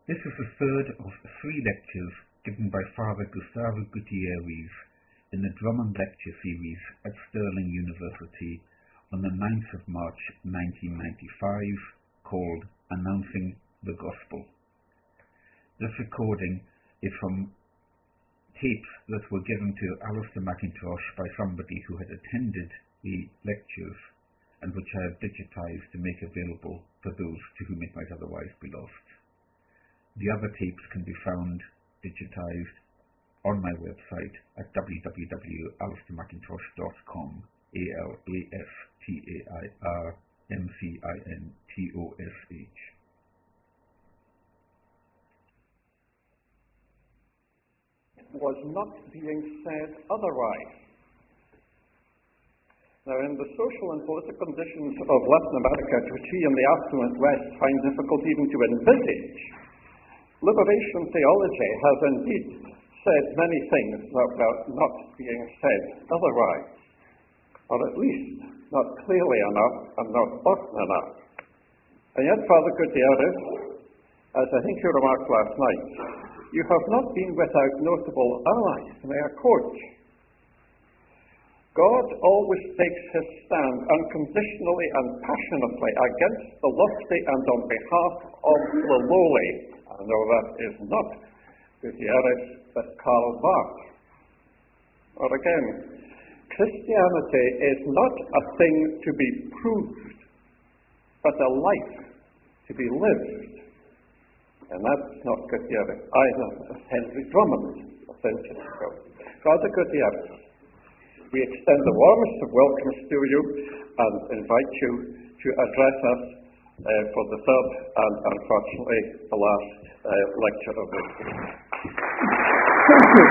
This is the third of 3 lectures given by Father Gustavo Gutierrez in the Drummond Lecture Series at Stirling University on the 9th of March 1995, called Announcing the Gospel. This recording is from tapes that were given to Alistair McIntosh by somebody who had attended the lectures and which I have digitized to make available for those to whom it might otherwise be lost. The other tapes can be found digitized on my website at www.alistairmcintosh.com, ALASTAIRMCINTOSH. Was not being said otherwise. Now, in the social and political conditions of Latin America, which we in the affluent West find difficult even to envisage, liberation theology has indeed said many things that were not being said otherwise, or at least not clearly enough and not often enough. And yet, Father Gutierrez, as I think you remarked last night, you have not been without notable allies in our court. God always takes his stand unconditionally and passionately against the lofty and on behalf of the lowly. I know that is not Gutierrez, but Karl Barth. Or again, Christianity is not a thing to be proved, but a life to be lived. And that's not Gutierrez either, as Henry Drummond a century ago. Father Gutierrez, we extend the warmest of welcomes to you and invite you to address us for the third and unfortunately the last lecture of this week. Thank you.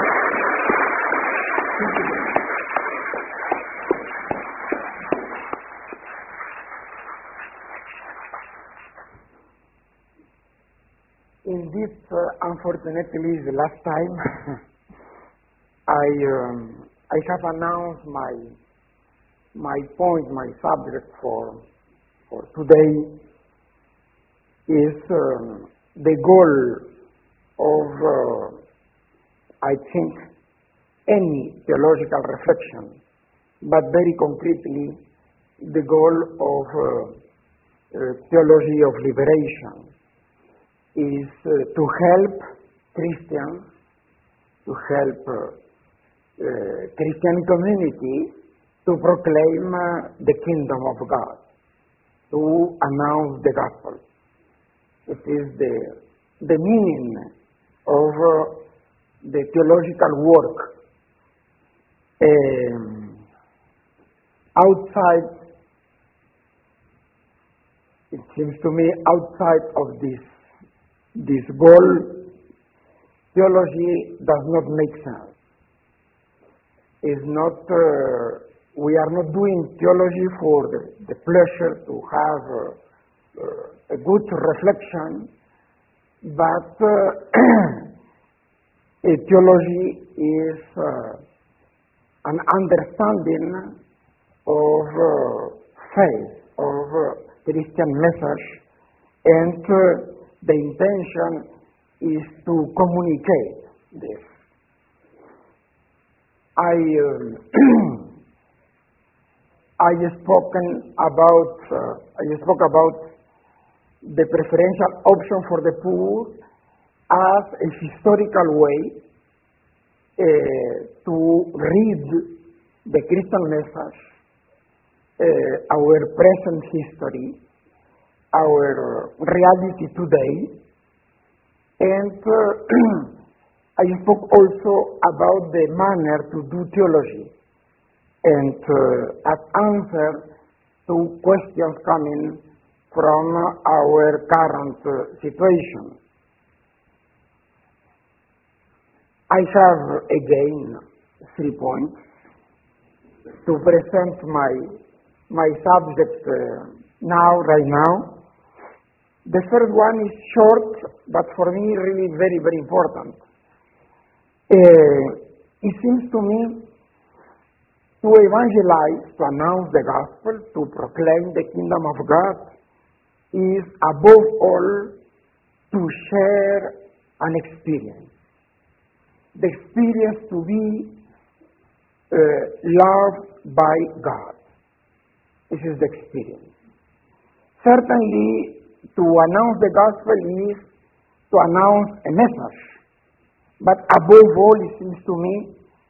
Indeed, unfortunately, the last time I have announced my point, my subject for today is the goal of, I think, any theological reflection, but very concretely the goal of theology of liberation is to help Christians, to help Christian community to proclaim the kingdom of God, to announce the gospel. It is the meaning of the theological work. Outside, it seems to me, outside of this goal, theology does not make sense. Is not we are not doing theology for the pleasure to have a good reflection, but a theology is an understanding of faith, of Christian message, and the intention is to communicate this. I spoke about the preferential option for the poor as a historical way to read the Christian message, our present history, our reality today, and I spoke also about the manner to do theology and as answer to questions coming from our current situation. I have again 3 points to present my subject right now. The first one is short, but for me really very, very important. It seems to me to evangelize, to announce the gospel, to proclaim the kingdom of God is above all to share an experience. The experience to be loved by God. This is the experience. Certainly, to announce the gospel is to announce a message. But above all, it seems to me,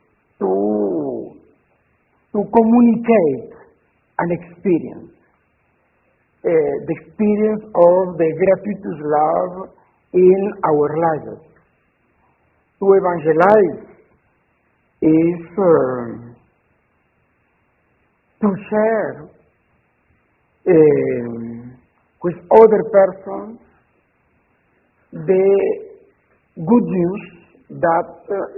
to communicate an experience. The experience of the gratuitous love in our lives. To evangelize is to share with other persons the good news that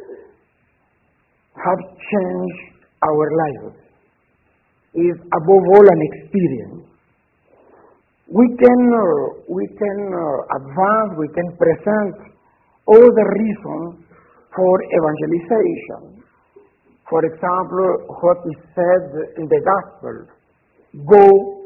have changed our lives. Is above all an experience. We can advance, we can present all the reasons for evangelization. For example, what is said in the Gospel, go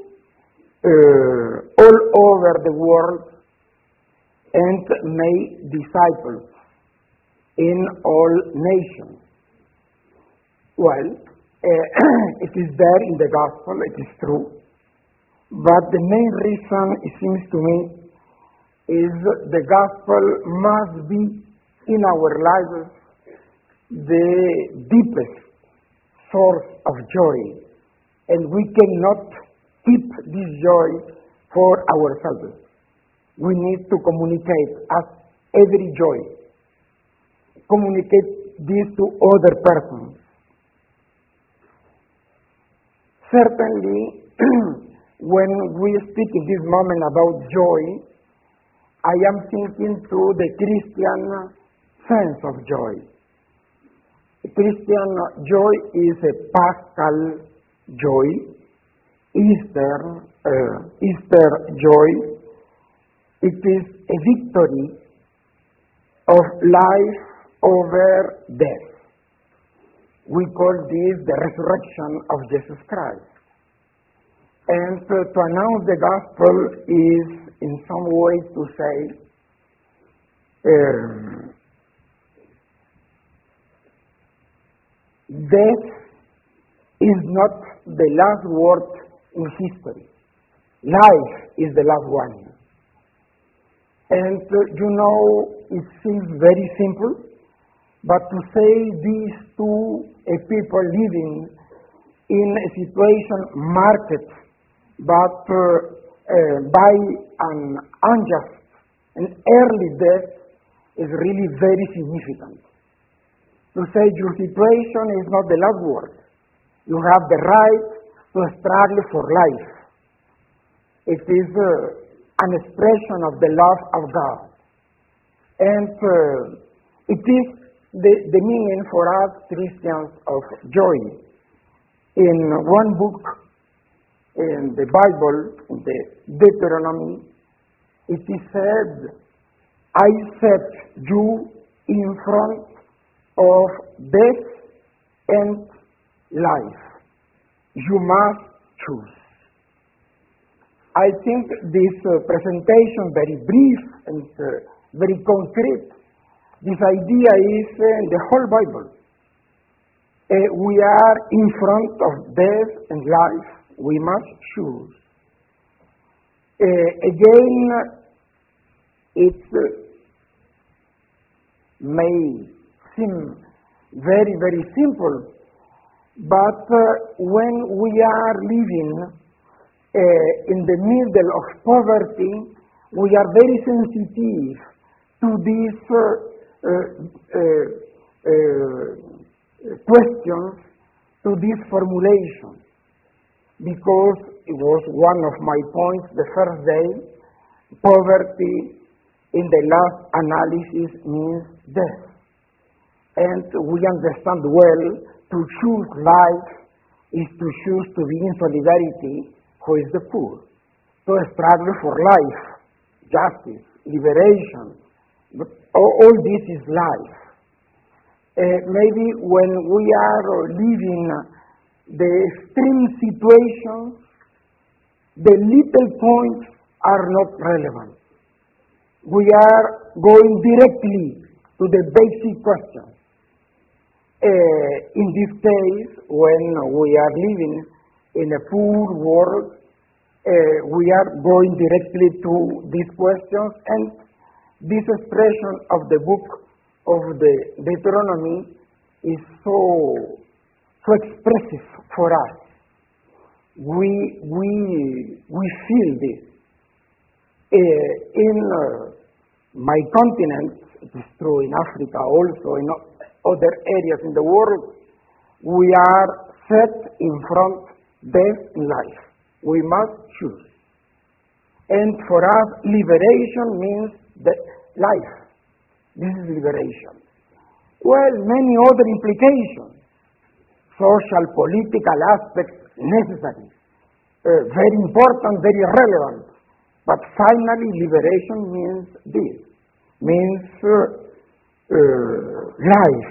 all over the world and make disciples in all nations. Well, it is there in the Gospel, it is true. But the main reason, it seems to me, is the Gospel must be in our lives the deepest source of joy. And we cannot keep this joy for ourselves. We need to communicate as every joy. Communicate this to other persons. Certainly, when we speak in this moment about joy, I am thinking to the Christian sense of joy. Christian joy is a Paschal joy, Easter joy. It is a victory of life over death. We call this the resurrection of Jesus Christ. And to announce the gospel is in some way to say, death is not the last word in history. Life is the last one. And it seems very simple, but to say this to a people living in a situation marked but by an unjust and early death is really very significant. To say your situation is not the last word. You have the right to struggle for life. It is an expression of the love of God. And it is the meaning for us Christians of joy. In one book in the Bible, in the Deuteronomy, it is said, I set you in front of death and life. You must choose. I think this presentation, very brief and very concrete, this idea is in the whole Bible. We are in front of death and life. We must choose. Again, it may seem very, very simple, but when we are living in the middle of poverty, we are very sensitive to these questions, to this formulation, because it was one of my points the first day. Poverty in the last analysis means death. And we understand well, to choose life is to choose to be in solidarity with the poor, to struggle for life, justice, liberation. But all this is life. Maybe when we are living the extreme situations, the little points are not relevant. we are going directly to the basic question. In this case, when we are living in a poor world, we are going directly to these questions, and this expression of the book of the Deuteronomy is so expressive for us. We feel this. In my continent, it is true in Africa also, in other areas in the world, we are set in front death and life. We must choose. And for us, liberation means that life. This is liberation. Well, many other implications, social, political aspects necessary, very important, very relevant. But finally, liberation means this, means life.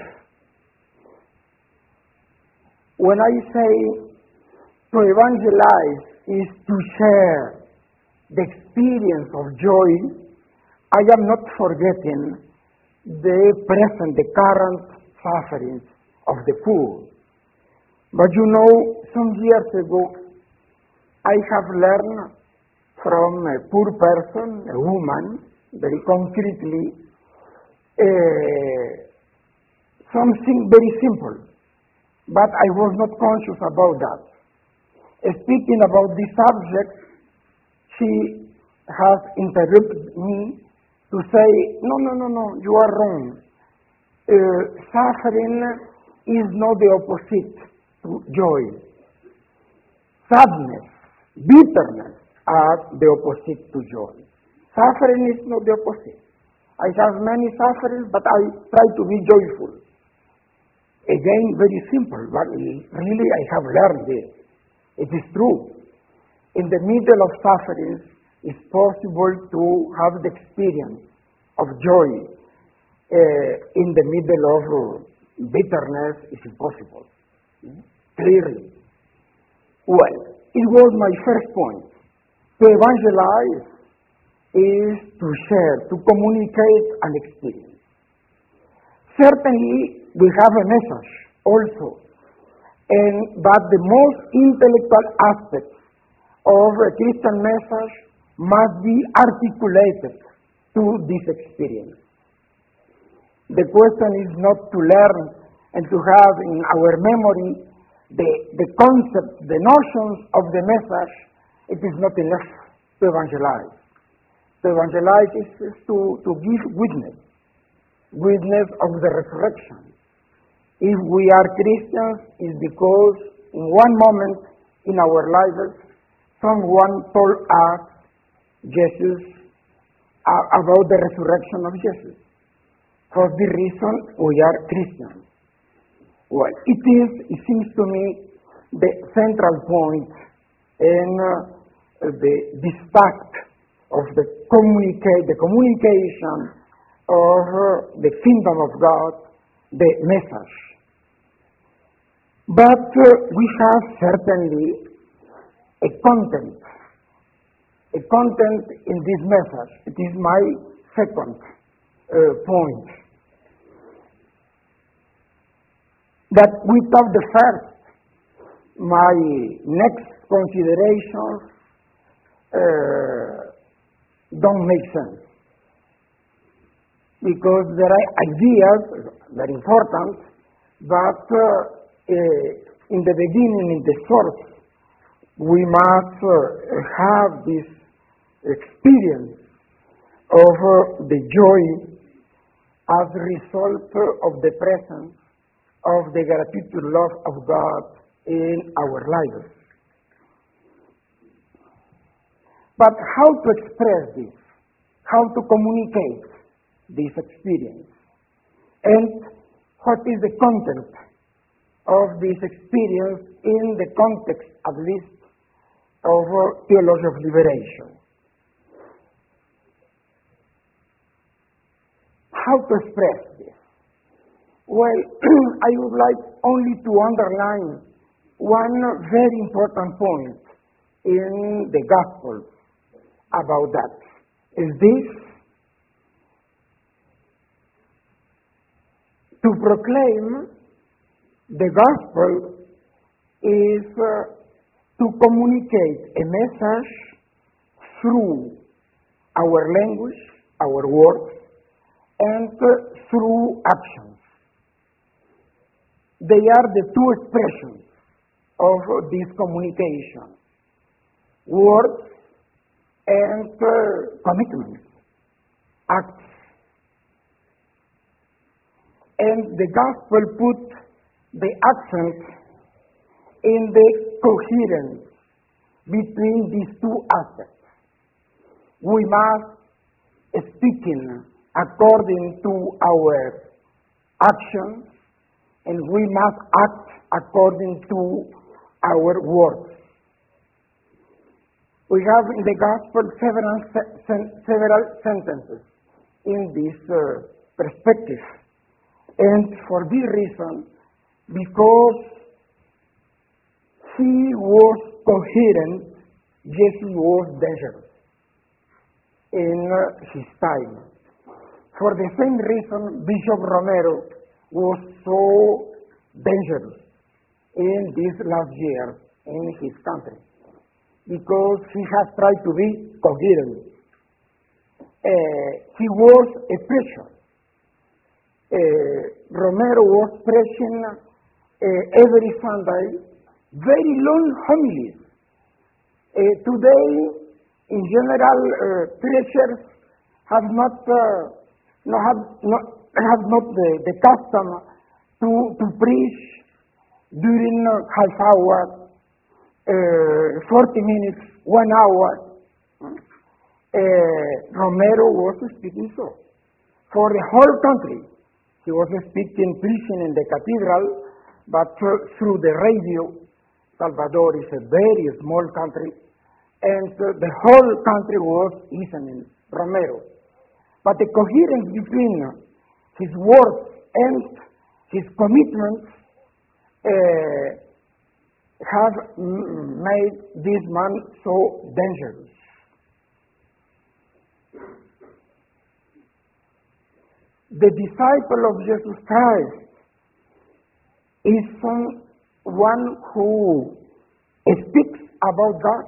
When I say to evangelize is to share the experience of joy, I am not forgetting the present, the current sufferings of the poor. But you know, some years ago, I have learned from a poor person, a woman, very concretely, something very simple, but I was not conscious about that. Speaking about this subject, she has interrupted me to say, no, you are wrong. Suffering is not the opposite to joy. Sadness, bitterness are the opposite to joy. Suffering is not the opposite. I have many sufferings, but I try to be joyful. Again, very simple, but really I have learned this. It is true. In the middle of sufferings, it's possible to have the experience of joy. In the middle of bitterness, it's impossible. Clearly. Well, it was my first point. To evangelize is to share, to communicate an experience. Certainly, we have a message also, but the most intellectual aspect of a Christian message must be articulated to this experience. The question is not to learn and to have in our memory the concepts, the notions of the message. It is not enough to evangelize. To evangelize is to give witness of the resurrection. If we are Christians, it's because in one moment in our lives, someone told us Jesus about the resurrection of Jesus. For this reason, we are Christians. Well, it seems to me, the central point in this fact of the communication of the kingdom of God, the message. But we have certainly a content in this message. It is my second point. That without the first, my next considerations don't make sense. Because there are ideas, very important, but in the beginning, in the source, we must have this experience of the joy as a result of the presence of the gratuitous love of God in our lives. But how to express this? How to communicate this experience? And what is the content of this experience in the context, at least, of theology of liberation? How to express this? Well, I would like only to underline one very important point in the Gospel about that. Is this, To proclaim the gospel is to communicate a message through our language, our words, and through actions. They are the two expressions of this communication, words and commitments, acts. And the gospel put the accent in the coherence between these two aspects. We must speak according to our actions, and we must act according to our words. We have in the gospel several sentences in this perspective. And for this reason, because he was coherent, Jesus was dangerous in his time. For the same reason, Bishop Romero was so dangerous in these last years in his country, because he has tried to be coherent. He was a preacher. Romero was preaching every Sunday very long homilies. Today, in general, preachers have not the custom to preach during half hour, 40 minutes, 1 hour. Romero was speaking so for the whole country. He was speaking, preaching in the cathedral, but through the radio. Salvador is a very small country, and the whole country was listening Romero. But the coherence between his words and his commitments have made this man so dangerous. The disciple of Jesus Christ is someone who speaks about God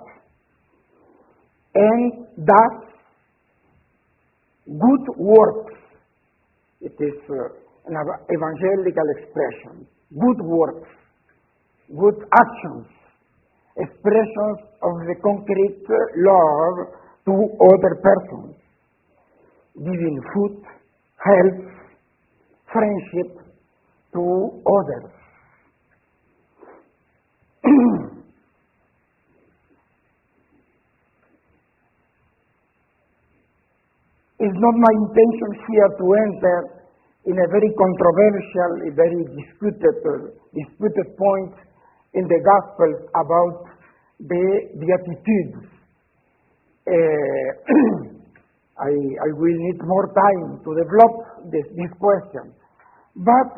and does good works. It is an evangelical expression. Good works, good actions, expressions of the concrete love to other persons, giving food, help, friendship to others. It's not my intention here to enter in a very controversial, a very disputed point in the Gospels about the Beatitudes. I will need more time to develop this question. But,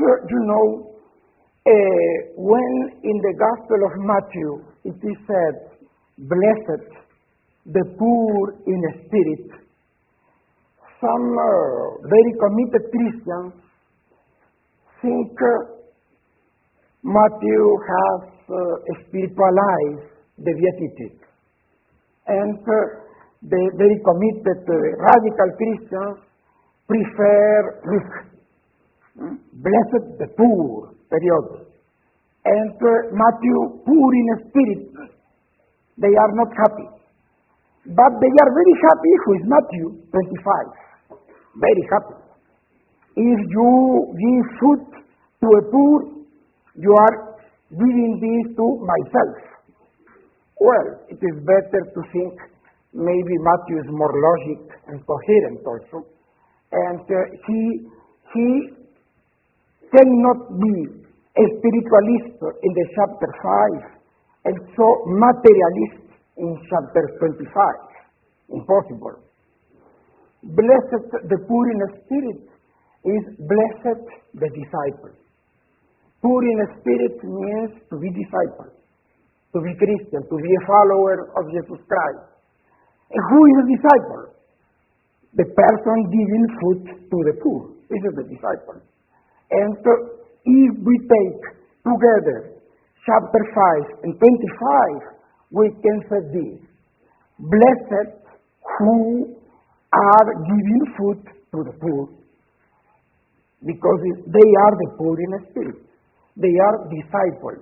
when in the Gospel of Matthew it is said, "Blessed the poor in spirit," some very committed Christians think Matthew has spiritualized the Beatitude. And the very committed radical Christians prefer Luke. Blessed the poor, period. And Matthew, poor in spirit, they are not happy. But they are very happy with Matthew 25. Very happy. If you give food to a poor, you are giving this to myself. Well, it is better to think maybe Matthew is more logic and coherent also. And he cannot be a spiritualist in the chapter 5 and so materialist in chapter 25. Impossible. Blessed the poor in spirit is blessed the disciple. Poor in spirit means to be disciple, to be Christian, to be a follower of Jesus Christ. And who is a disciple? The person giving food to the poor. This is the disciple. And if we take together chapter 5 and 25, we can say this: blessed who are giving food to the poor, because they are the poor in spirit. They are disciples.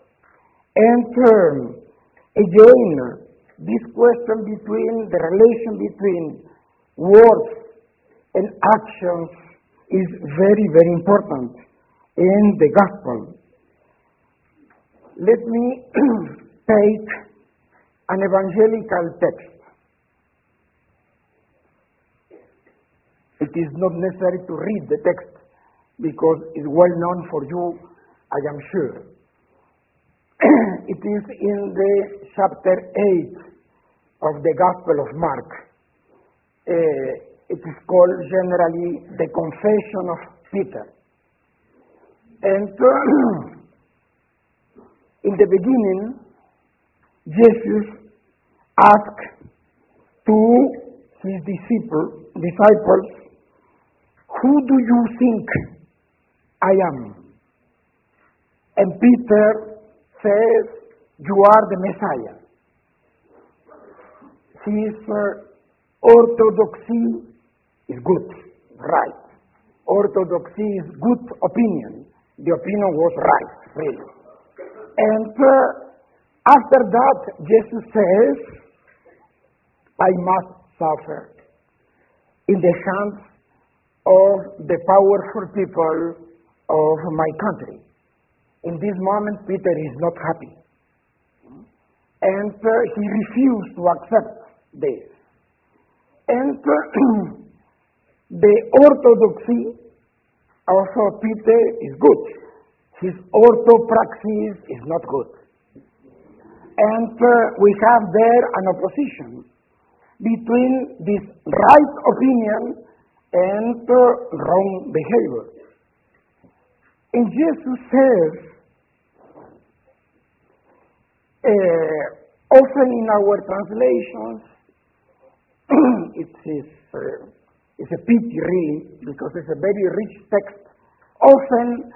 And again, this question between the relation between words and actions is very, very important in the gospel. Let me take an evangelical text. It is not necessary to read the text because it's well known for you, I am sure. It is in the chapter 8 of the Gospel of Mark. It is called generally the Confession of Peter. And in the beginning, Jesus asked to his disciples, "Who do you think I am?" And Peter says, "You are the Messiah." His orthodoxy is good, right. Orthodoxy is good opinion. The opinion was right, really. And after that, Jesus says, "I must suffer in the hands of the powerful people of my country." In this moment, Peter is not happy. And he refused to accept this. And the orthodoxy of Peter is good. His orthopraxis is not good. And we have there an opposition between this right opinion and wrong behavior. And Jesus says, often in our translations, it's a pity really, because it's a very rich text. Often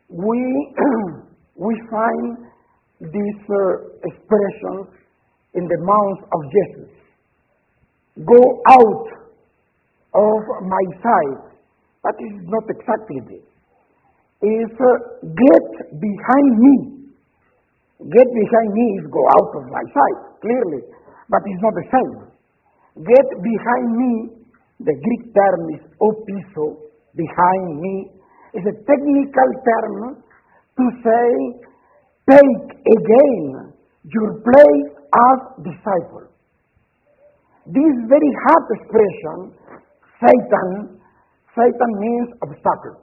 we find these expressions in the mouth of Jesus. "Go out of my sight," but it is not exactly this. It's "get behind me." Get behind me is go out of my sight, clearly, but it's not the same. Get behind me, the Greek term is opiso, behind me, is a technical term to say, take again your place as disciple. This very hard expression, Satan means obstacle.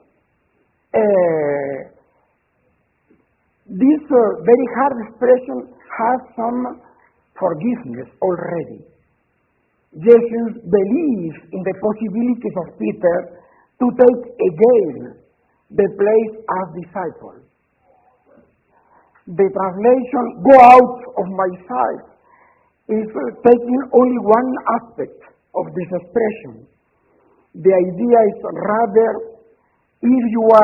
This very hard expression has some forgiveness already. Jesus believes in the possibilities of Peter to take again the place as disciple. The translation, "go out of my sight," is taking only one aspect of this expression. The idea is rather, if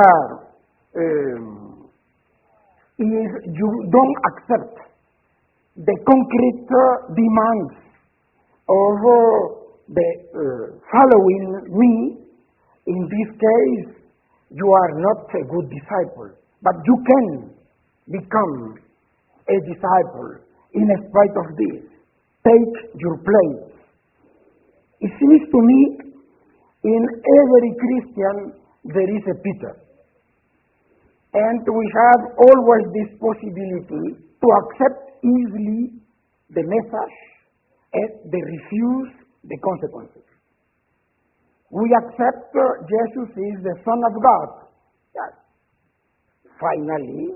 you don't accept the concrete demands of the following me, in this case, you are not a good disciple. But you can become a disciple in spite of this. Take your place. It seems to me, in every Christian, there is a Peter. And we have always this possibility to accept easily the message and they refuse the consequences. We accept Jesus is the Son of God. Yes. Finally,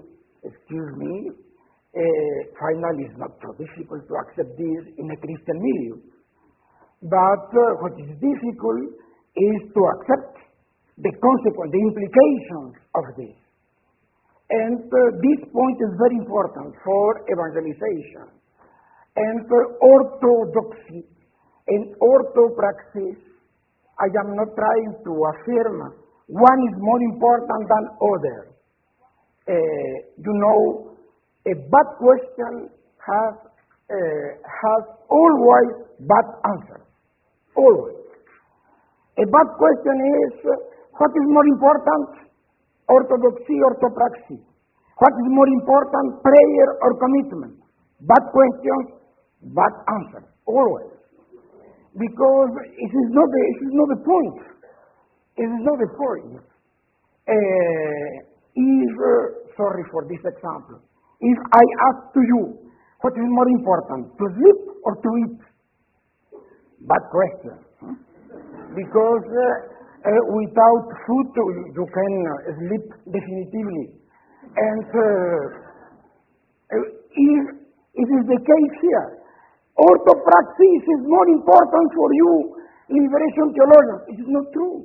finally it's not so difficult to accept this in a Christian milieu. But what is difficult is to accept the consequence, the implications of this. And this point is very important for evangelization. And for orthodoxy and orthopraxis, I am not trying to affirm one is more important than other. A bad question has always bad answers. Always. A bad question is, what is more important, orthodoxy or orthopraxy? What is more important, prayer or commitment? Bad questions, bad answers, always. Because it is not the point. It is not the point. Sorry for this example. If I ask to you, what is more important, to sleep or to eat? Bad question. Because without food you can sleep definitively. And it is the case here. Orthopraxis is more important for you, liberation theologians. It is not true.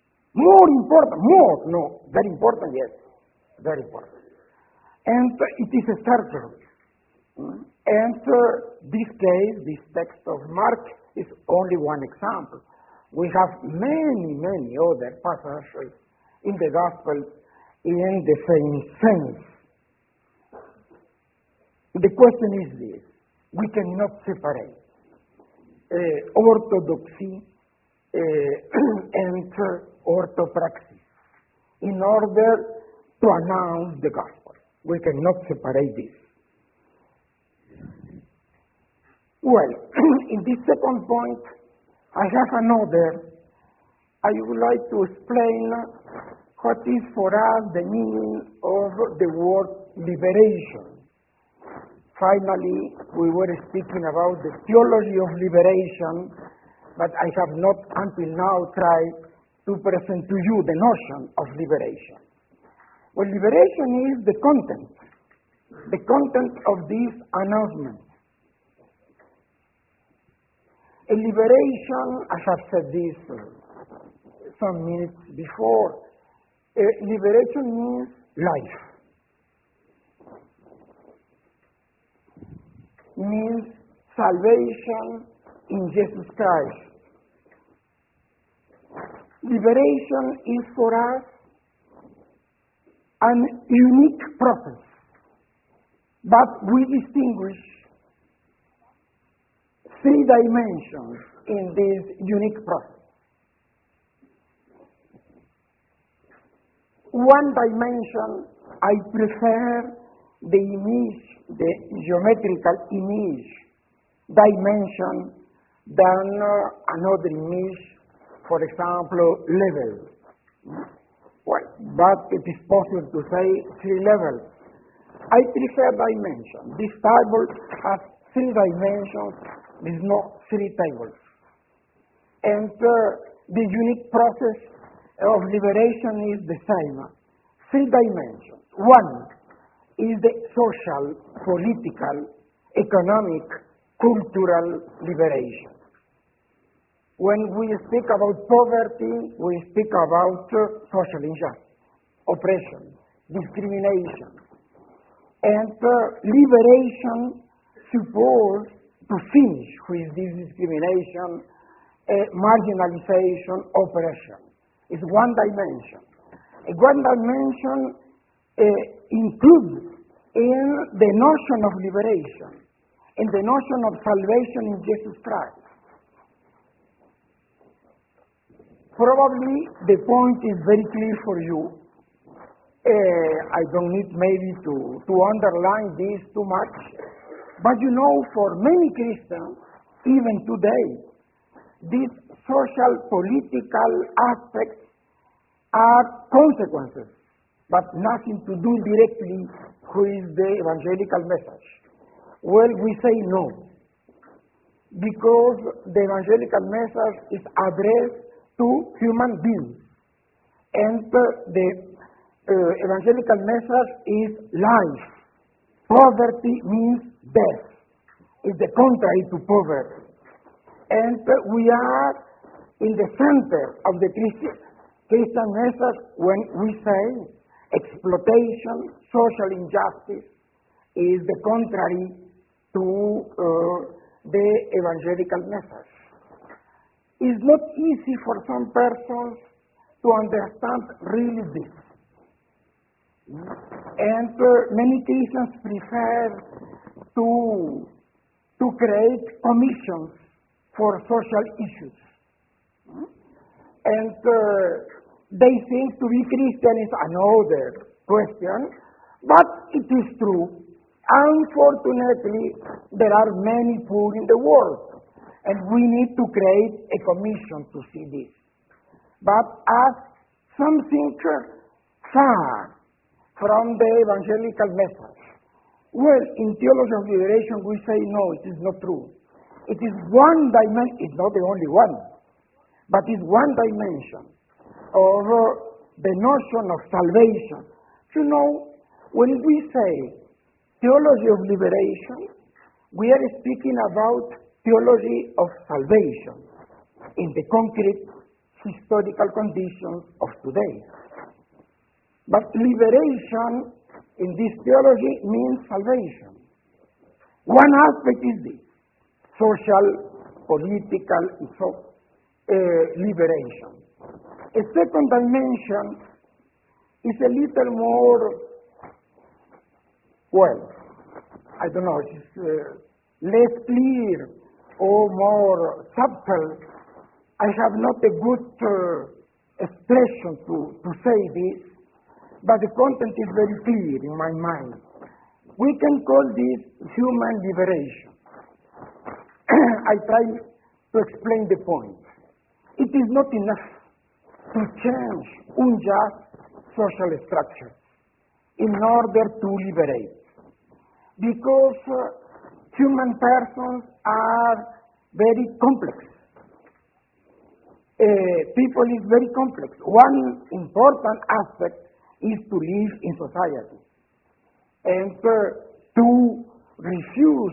Very important, yes. Very important. And it is a surgery. And this case, this text of Mark, is only one example. We have many other passages in the Gospel in the same sense. The question is this: we cannot separate orthodoxy and orthopraxis in order to announce the Gospel. We cannot separate this. Well, in this second point, I have another. I would like to explain what is for us the meaning of the word liberation. Finally, we were speaking about the theology of liberation, but I have not until now tried to present to you the notion of liberation. Well, liberation is the content of this announcement. A liberation, I have said this some minutes before, liberation means life. Means salvation in Jesus Christ. Liberation is for us an unique process, but we distinguish three dimensions in this unique process. One dimension, I prefer the image, the geometrical image dimension than another image, for example, level. Well, but it is possible to say three levels. I prefer dimension. This table has three dimensions, there is no three tables. And the unique process of liberation is the same. Three dimensions. One is the social, political, economic, cultural liberation. When we speak about poverty, we speak about social injustice, oppression, discrimination. And liberation supposes to finish with this discrimination, marginalization, oppression. It's one dimension. One dimension includes in the notion of liberation, in the notion of salvation in Jesus Christ. Probably the point is very clear for you. I don't need maybe to underline this too much. But you know, for many Christians, even today, these social, political aspects are consequences, but nothing to do directly with the evangelical message. Well, we say no, because the evangelical message is addressed to human beings, and the evangelical message is life. Poverty means death. It's the contrary to poverty. And we are in the center of the Christian message when we say exploitation, social injustice is the contrary to the evangelical message. It's not easy for some persons to to understand really this. And many Christians prefer to create commissions for social issues. And they think to be Christian is another question, but it is true. Unfortunately, there are many poor in the world, and we need to create a commission to see this. But as something far from the evangelical message, well, in Theology of Liberation we say no, it is not true. It is one dimension, it's not the only one, but it's one dimension of the notion of salvation. You know, when we say theology of liberation, we are speaking about theology of salvation in the concrete historical conditions of today. But liberation in this theology means salvation. One aspect is this, social, political, and so liberation. A second dimension is a little more, well, I don't know, it's less clear or more subtle. I have not a good expression to say this, but the content is very clear in my mind. We can call this human liberation. I try to explain the point. It is not enough to change unjust social structures in order to liberate, because human persons are very complex. People is very complex. One important aspect is to live in society, and to refuse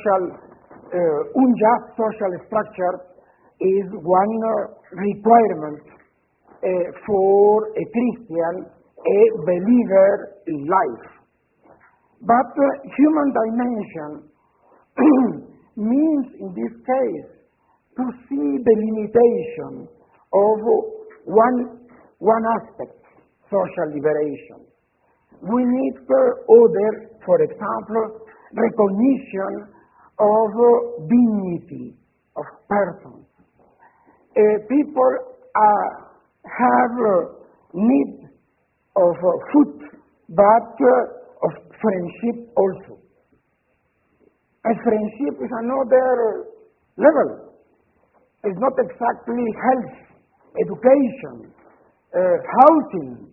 unjust social structure is one requirement for a Christian, a believer in life. But human dimension means in this case to see the limitation of one aspect, social liberation. We need other, for example, recognition of dignity of persons. People have need of food, but of friendship also. And friendship is another level. It's not exactly health, education, housing.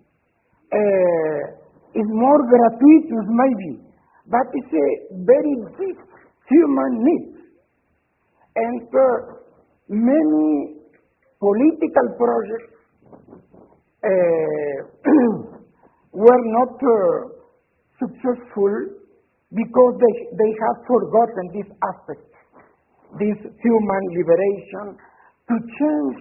It's more gratuitous maybe, but it's a very deep human need. And many political projects were not successful because they have forgotten this aspect, this human liberation, to change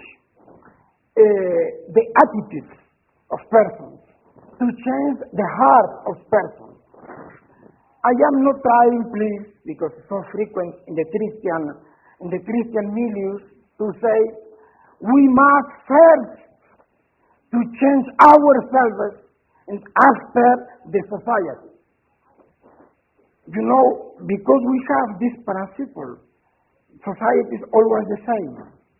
the attitudes of persons, to change the heart of persons. I am not trying, please, because it's so frequent in the Christian milieu, to say we must first to change ourselves and after the society. You know, because we have this principle, society is always the same.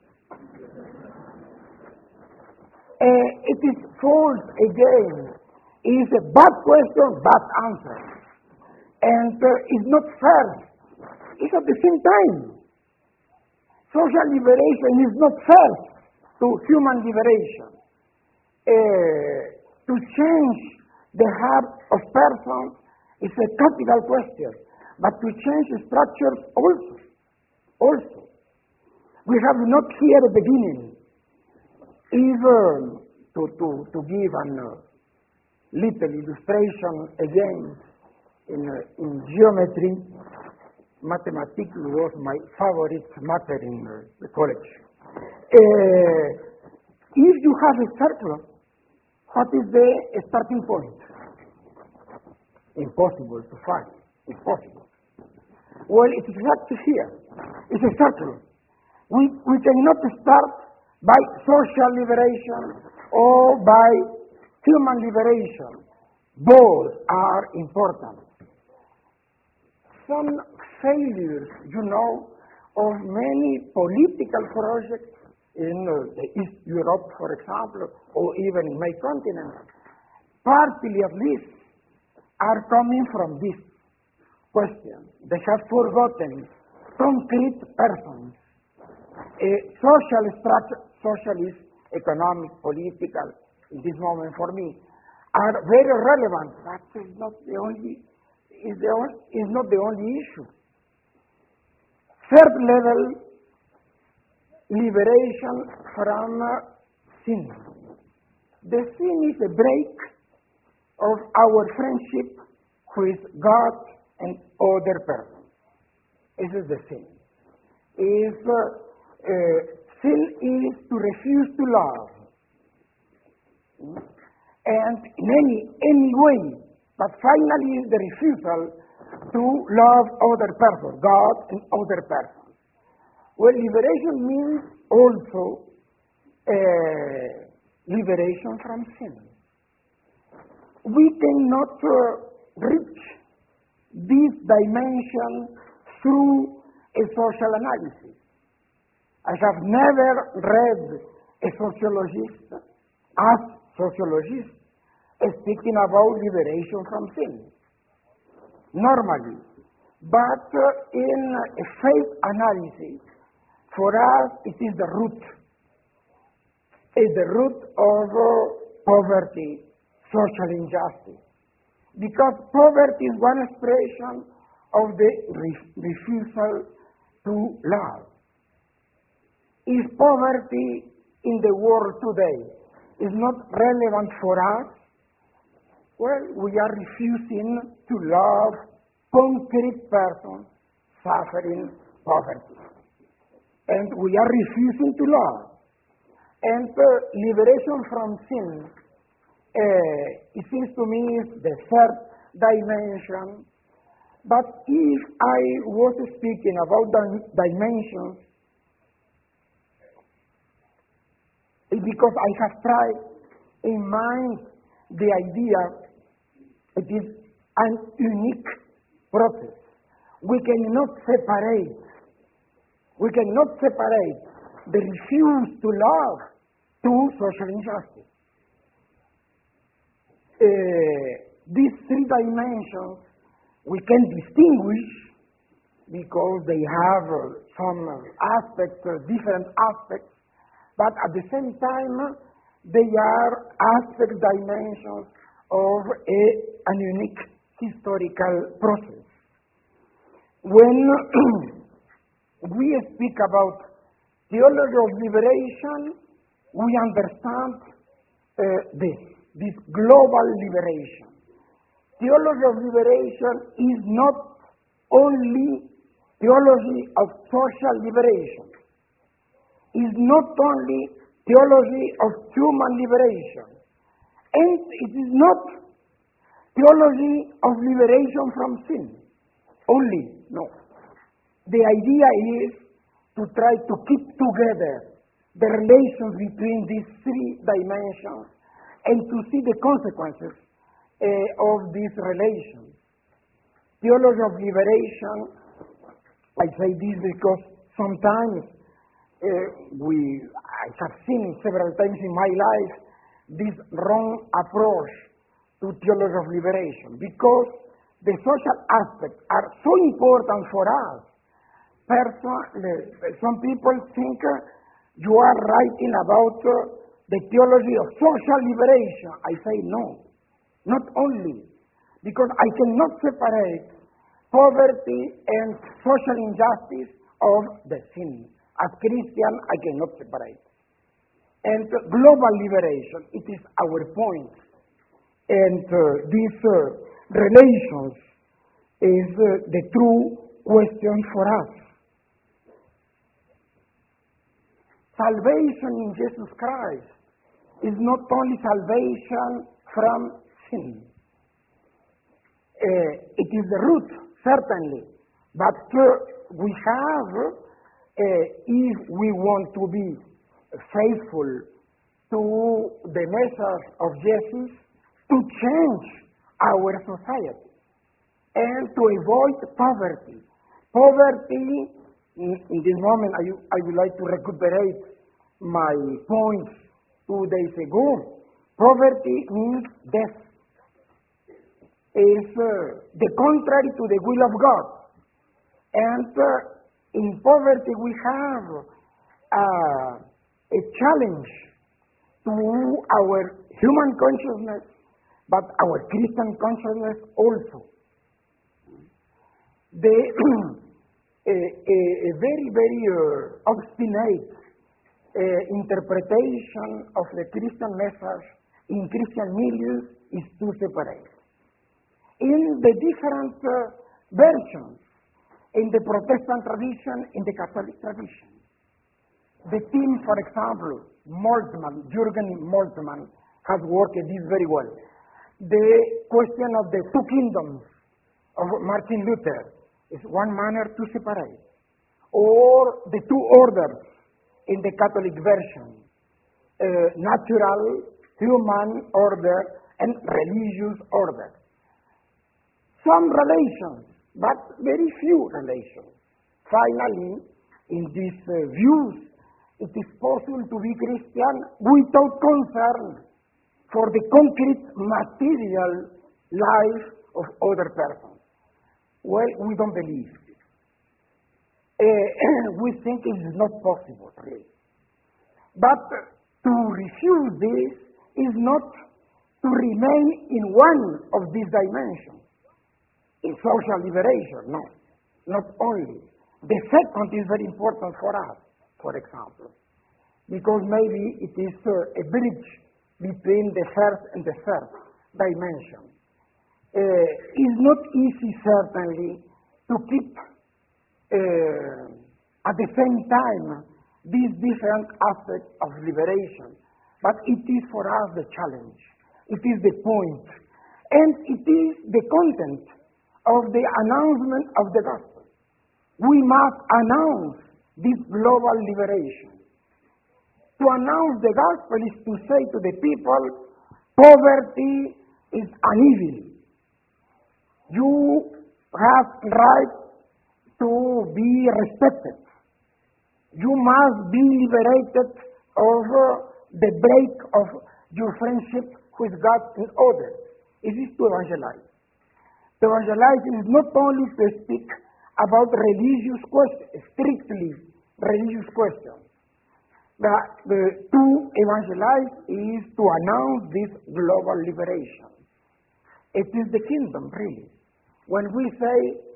It is false again. It is a bad question, bad answer. And it's not fair. It's at the same time. Social liberation is not fair to human liberation. To change the heart of persons is a capital question, but to change structures also. We have not here a beginning. Even to give a little illustration again, in geometry, mathematics was my favorite matter in the college. If you have a circle, what is the starting point? Impossible to find. Impossible. Well, it's exactly here. It's a circle. We cannot start by social liberation or by human liberation. Both are important. Some failures, of many political projects in East Europe, for example, or even in my continent, partly at least, are coming from this question. They have forgotten concrete persons, social structure, socialist, economic, political, in this moment for me, are very relevant. That is not the only issue. Third level, liberation from sin. The sin is a break of our friendship with God and other persons. This is the sin. If sin is to refuse to love, and in any way, but finally is the refusal to love other persons, God and other persons. Well, liberation means also liberation from sin. We cannot reach this dimension through a social analysis. I have never read a sociologist, as sociologist, speaking about liberation from sin, normally. But in a faith analysis, for us it is the root. It's the root of poverty, social injustice. Because poverty is one expression of the refusal to love. If poverty in the world today is not relevant for us, well, we are refusing to love concrete persons suffering poverty. And we are refusing to love. And liberation from sin, it seems to me, is the third dimension. But if I was speaking about the dimensions, it's because I have tried in mind the idea it is an unique process. We cannot separate the refuse to love to social injustice. These three dimensions we can distinguish because they have some aspects, different aspects, but at the same time they are aspect dimensions of an unique historical process. When we speak about theology of liberation, we understand this global liberation. Theology of liberation is not only theology of social liberation, is not only theology of human liberation, and it is not theology of liberation from sin only, no. The idea is to try to keep together the relations between these three dimensions and to see the consequences of these relations. Theology of liberation, I say this because sometimes I have seen several times in my life this wrong approach to theology of liberation, because the social aspects are so important for us. Some people think you are writing about the theology of social liberation. I say no, not only, because I cannot separate poverty and social injustice of the sin. As Christian, I cannot separate. And global liberation, it is our point. And these relations is the true question for us. Salvation in Jesus Christ is not only salvation from sin. It is the root, certainly, but we have, if we want to be faithful to the measures of Jesus to change our society and to avoid poverty. Poverty, in this moment, I would like to recuperate my points 2 days ago. Poverty means death. It's the contrary to the will of God. And in poverty we have a challenge to our human consciousness, but our Christian consciousness also. A very, very obstinate interpretation of the Christian message in Christian milieux is to separate. In the different versions, in the Protestant tradition, in the Catholic tradition, the team, for example, Jürgen Moltmann, has worked this very well. The question of the two kingdoms of Martin Luther is one manner to separate. Or the two orders in the Catholic version, natural, human order, and religious order. Some relations, but very few relations. Finally, in these views, it is possible to be Christian without concern for the concrete material life of other persons. Well, we don't believe. We think it is not possible, really. But to refuse this is not to remain in one of these dimensions. In social liberation, no, not only. The second is very important for us, for example, because maybe it is a bridge between the first and the third dimension. It's not easy, certainly, to keep at the same time these different aspects of liberation, but it is for us the challenge. It is the point, and it is the content of the announcement of the gospel. We must announce this global liberation. To announce the gospel is to say to the people, poverty is an evil. You have right to be respected. You must be liberated of the break of your friendship with God and others. It is to evangelize. To evangelize is not only to speak about religious questions, strictly religious questions. To evangelize is to announce this global liberation. It is the kingdom, really. When we say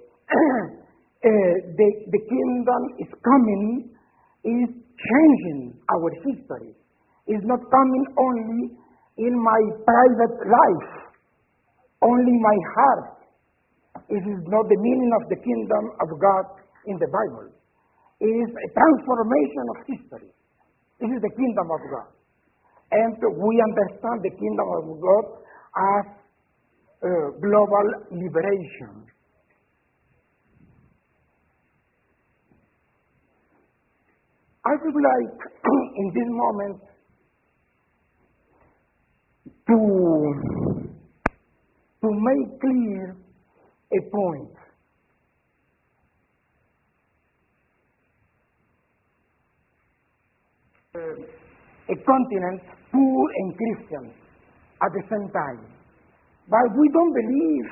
the kingdom is coming, is changing our history. It's not coming only in my private life, only my heart. It is not the meaning of the kingdom of God in the Bible. It is a transformation of history. This is the kingdom of God. And we understand the kingdom of God as global liberation. I would like, in this moment, to make clear a point. A continent poor and Christian at the same time. But we don't believe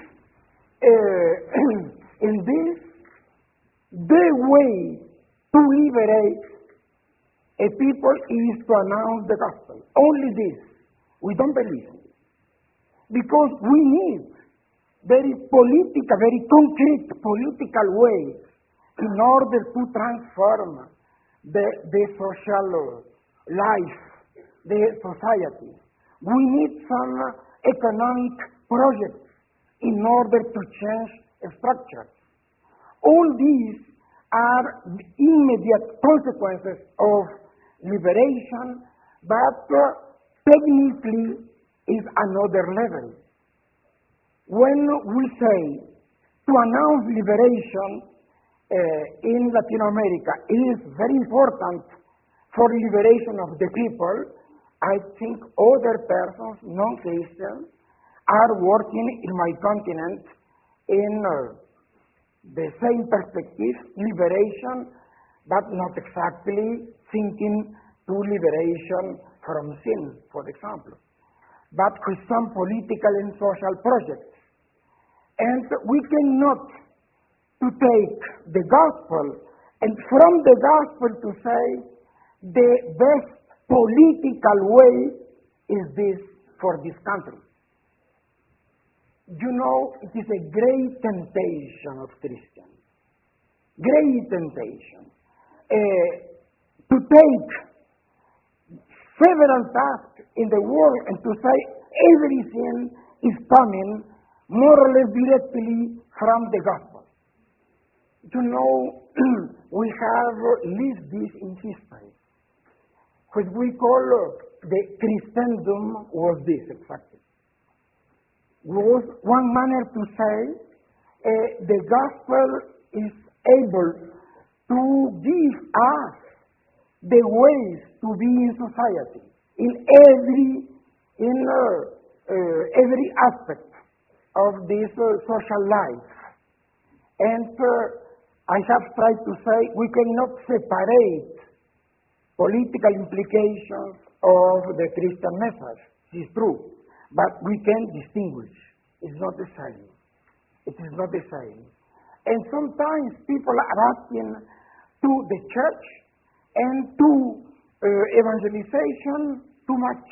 in this. The way to liberate a people is to announce the gospel. Only this. We don't believe in it. Because we need very concrete political ways in order to transform the social life, the society. We need some economic projects in order to change structures. All these are immediate consequences of liberation, but technically is another level. When we say to announce liberation in Latin America is very important for liberation of the people, I think other persons, non-Christians, are working in my continent in the same perspective, liberation, but not exactly thinking to liberation from sin, for example, but with some political and social projects. And we cannot to take the gospel and from the gospel to say the best political way is this for this country. You know, it is a great temptation of Christians, great temptation, to take several tasks in the world and to say everything is coming more or less directly from the gospel. You know, we have lived this in history. What we call the Christendom was this exactly. Was one manner to say the gospel is able to give us the ways to be in society in every aspect of this social life. And I have tried to say we cannot separate political implications of the Christian message. It is true. But we can distinguish. It's not the same. It is not the same. And sometimes people are asking to the church and to evangelization too much.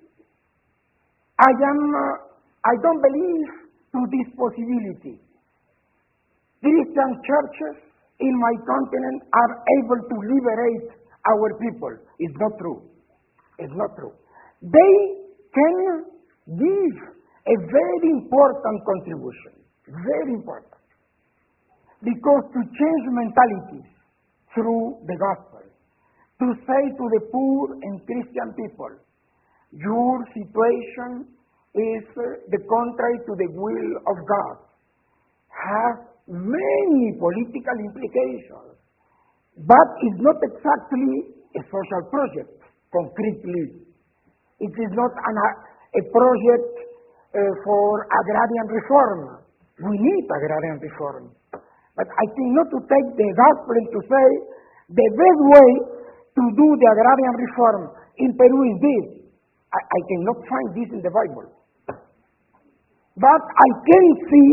I don't believe to this possibility. Christian churches in my continent are able to liberate our people. It's not true. It's not true. They can give a very important contribution, very important, because to change mentalities through the gospel, to say to the poor and Christian people, your situation is the contrary to the will of God, has many political implications, but is not exactly a social project, concretely. It is not a project for agrarian reform. We need agrarian reform. But I think not to take the gospel and to say the best way to do the agrarian reform in Peru is this. I cannot find this in the Bible. But I can see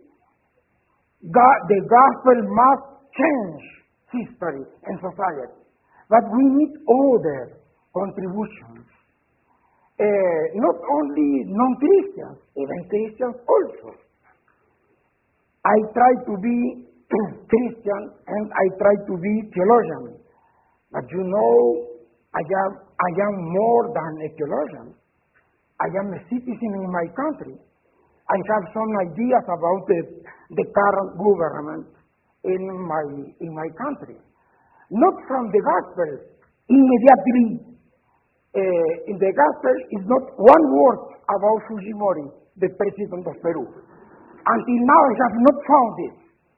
the gospel must change history and society. But we need other contributions. Not only non-Christians, even Christians also. I try to be Christian and I try to be theologian. But you know, I am more than a theologian. I am a citizen in my country. I have some ideas about the current government in my country. Not from the gospel immediately. In the gospel is not one word about Fujimori, the president of Peru. Until now I have not found it.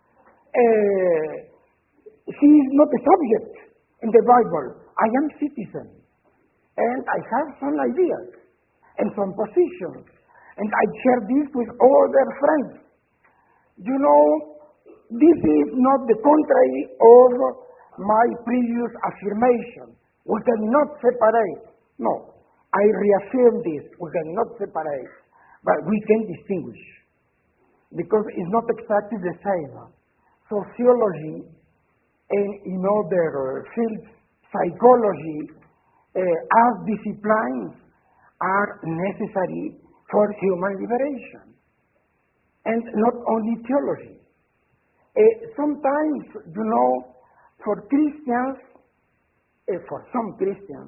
He is not a subject in the Bible. I am citizen. And I have some ideas and some positions. And I share this with other friends. You know, this is not the contrary of my previous affirmation. We cannot separate. No, I reaffirm this. We cannot separate, but we can distinguish because it's not exactly the same. Sociology and in other fields, psychology, as disciplines are necessary for human liberation, and not only theology. Sometimes, you know, for Christians, for some Christians,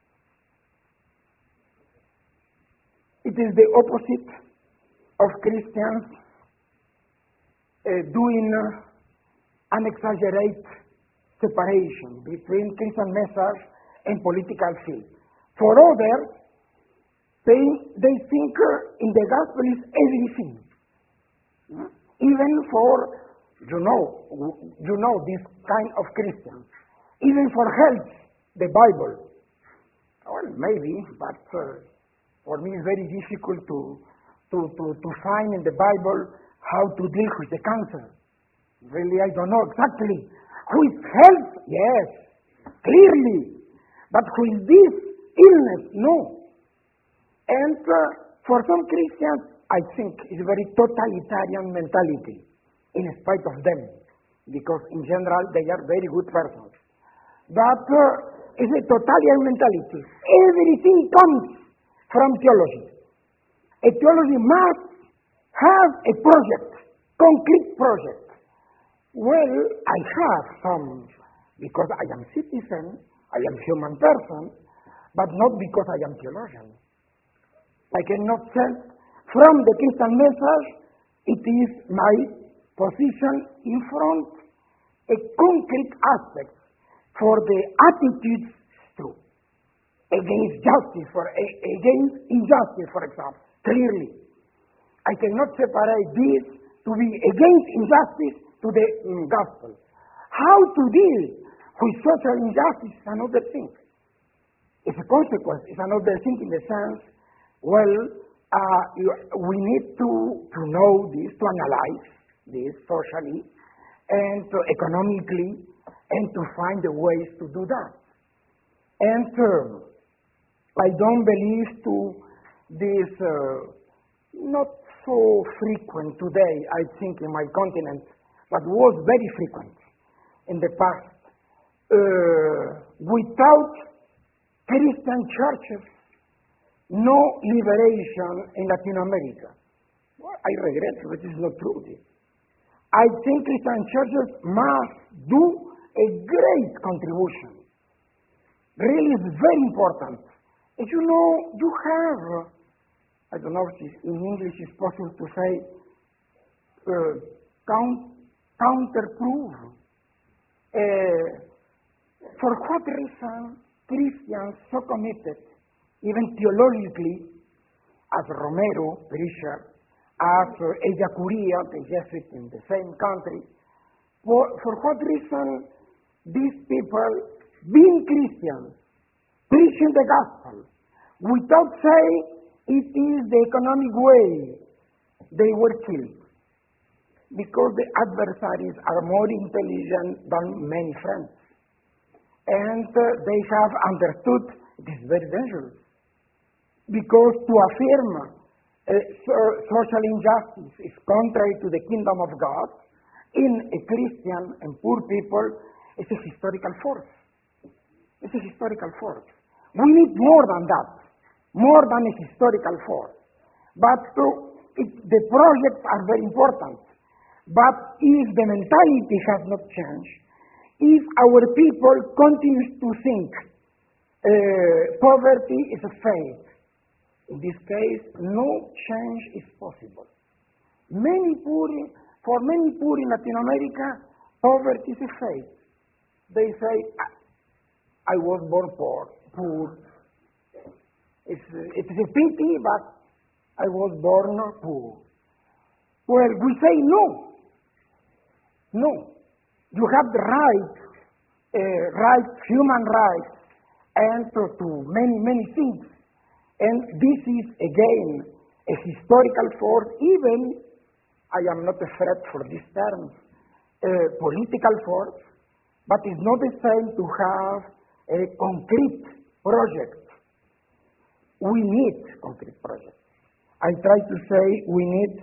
it is the opposite of Christians doing an exaggerated separation between Christian message and political field. For others, they think in the gospel is everything. Even for, you know this kind of Christians. Even for health, the Bible. Well, maybe, but for me it's very difficult to find in the Bible how to deal with the cancer. Really, I don't know exactly. With health, yes, clearly. But with this illness, no. And for some Christians, I think it's a very totalitarian mentality, in spite of them, because in general they are very good persons. But it's a totalitarian mentality. Everything comes from theology. A theology must have a project, concrete project. Well, I have some, because I am citizen, I am human person, but not because I am theologian. I cannot say from the Christian message, it is my position in front, a concrete aspect for the attitudes to against justice, against injustice, for example, clearly. I cannot separate this to be against injustice to the gospel. How to deal with social injustice is another thing. It's a consequence, it's another thing in the sense, well, we need to know this, to analyze this socially and economically, and to find the ways to do that. And I don't believe to this not so frequent today, I think, in my continent, but was very frequent in the past. Without Christian churches, no liberation in Latin America. Well, I regret, but it's not true. I think Christian churches must do a great contribution. Really, it's very important. As you know, you have, I don't know if in English it's possible to say, counterproof. For what reason Christians so committed, even theologically, as Romero, preacher, as Ellacuría, the Jesuit in the same country, for what reason these people, being Christians, preaching the gospel, without saying it is the economic way, they were killed. Because the adversaries are more intelligent than many friends. And they have understood it is very dangerous. Because to affirm social injustice is contrary to the kingdom of God in a Christian and poor people, it's a historical force. It's a historical force. We need more than that, more than a historical force. But the projects are very important. But if the mentality has not changed, if our people continue to think poverty is a fate, in this case, no change is possible. For many poor in Latin America, poverty is a fate. They say, I was born poor. It is a pity, but I was born poor. Well, we say no. No. You have the right, human rights, and to many things. And this is, again, a historical force, even, I am not afraid for this term, political force, but it's not the same to have a concrete project. We need concrete projects. I try to say we need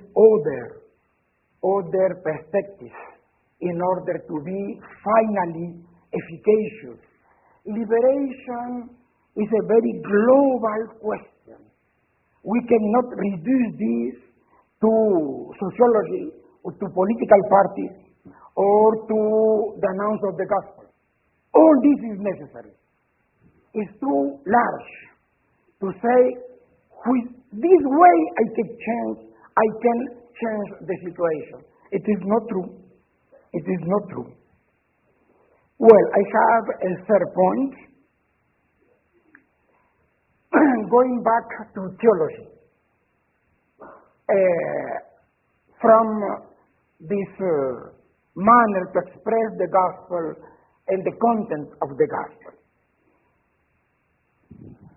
other perspectives in order to be finally efficacious. Liberation is a very global question. We cannot reduce this to sociology or to political parties or to the announce of the gospel. All this is necessary. It's too large to say, with this way I can change the situation. It is not true. It is not true. Well, I have a third point. Going back to theology. From this manner to express the gospel and the content of the gospel.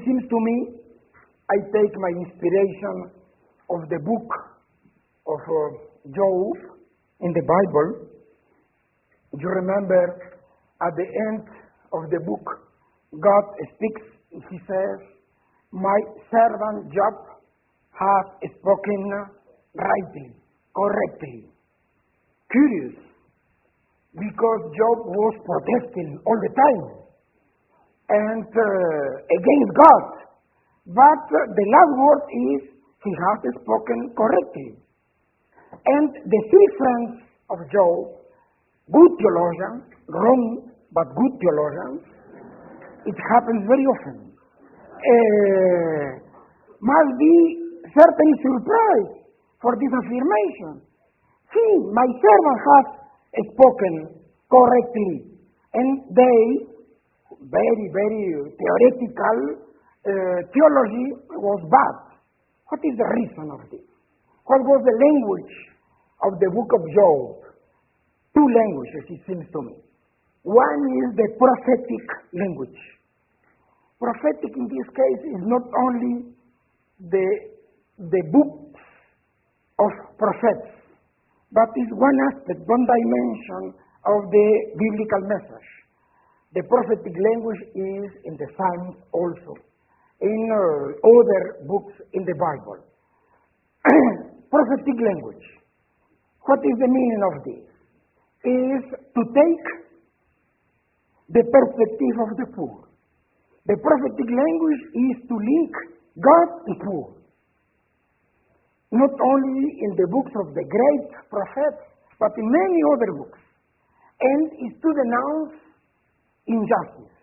seems to me, I take my inspiration of the book of Job in the Bible. You remember at the end of the book, God speaks, he says, my servant Job has spoken rightly, correctly. Curious, because Job was protesting all the time and against God. But the last word is, he has spoken correctly. And the three friends of Job, good theologians, wrong but good theologians, it happens very often, must be certainly surprised for this affirmation. See, my servant has spoken correctly, and they, very, very theoretical theology was bad. What is the reason of this? What was the language of the book of Job? Two languages, it seems to me. One is the prophetic language. Prophetic in this case is not only the books of prophets, but is one aspect, one dimension of the biblical message. The prophetic language is in the Psalms also, in other books in the Bible. Prophetic language. What is the meaning of this? Is to take the perspective of the poor. The prophetic language is to link God and poor. Not only in the books of the great prophets, but in many other books. And is to denounce injustice.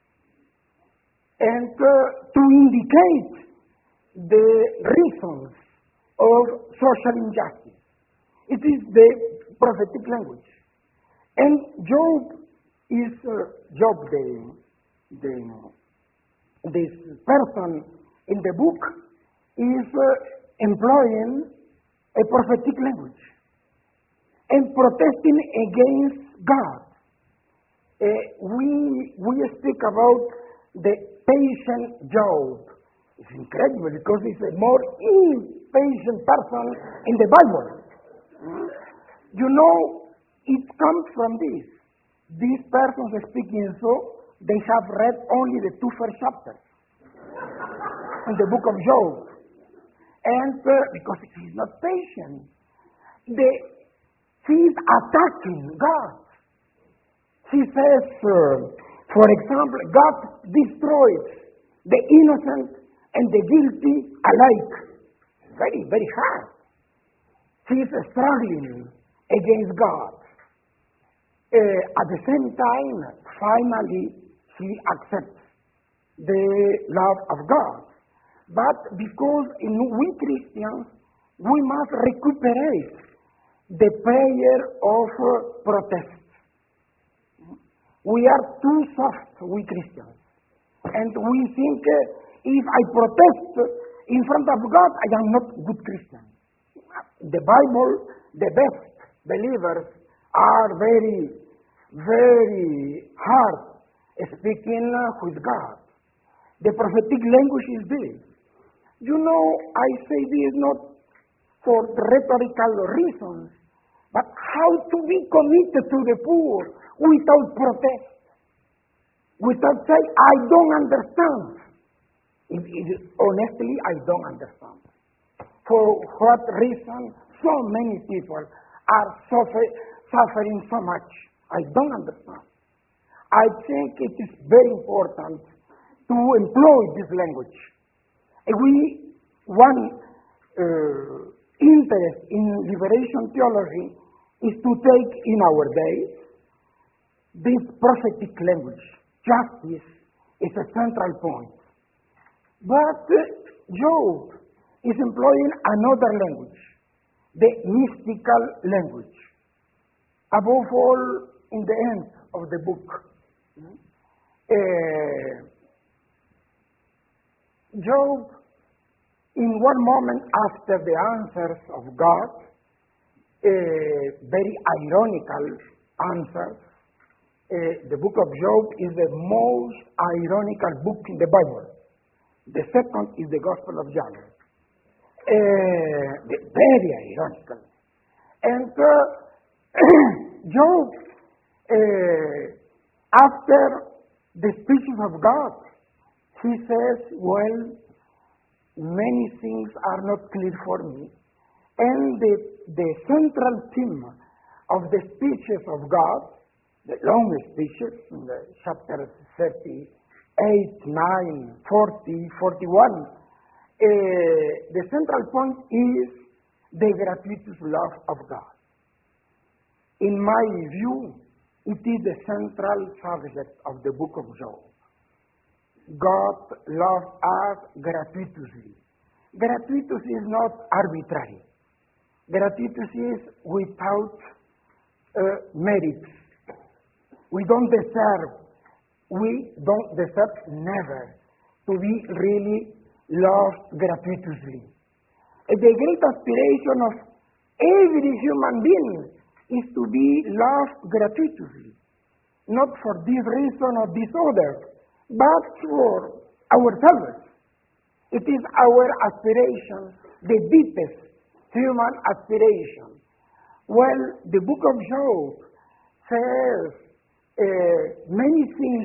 And to indicate the reasons of social injustice. It is the prophetic language. And Job is, this person in the book is employing a prophetic language and protesting against God. We speak about the patient Job. It's incredible because he's a more impatient person in the Bible. You know, it comes from this. These persons speaking so, they have read only the two first chapters in the book of Job. And because he is not patient, he is attacking God. He says, for example, God destroys the innocent and the guilty alike. Very, very hard. He is struggling against God. At the same time, finally, he accepts the love of God. But because we Christians, we must recuperate the prayer of protest. We are too soft, we Christians. And we think if I protest in front of God, I am not good Christian. The Bible, the best believers are very, very hard speaking with God. The prophetic language is this. You know, I say this not for rhetorical reasons, but how to be committed to the poor without protest, without saying, I don't understand. Honestly, I don't understand. For what reason so many people are suffering so much? I don't understand. I think it is very important to employ this language. One interest in liberation theology is to take in our days this prophetic language. Justice is a central point. But Job is employing another language, the mystical language. Above all, in the end of the book, Job, in one moment after the answers of God, very ironical answers, the book of Job is the most ironical book in the Bible. The second is the Gospel of John. Very ironical. And Job, after the speeches of God, he says, well, many things are not clear for me. And the central theme of the speeches of God, the long speeches, in the chapters 38, 9, 40, 41, the central point is the gratuitous love of God. In my view, it is the central subject of the book of Job. God loves us gratuitously. Gratuitous is not arbitrary. Gratuitous is without merits. We don't deserve never to be really loved gratuitously. The great aspiration of every human being is to be loved gratuitously, not for this reason or this other, but for ourselves. It is our aspiration, the deepest human aspiration. Well, the book of Job says many things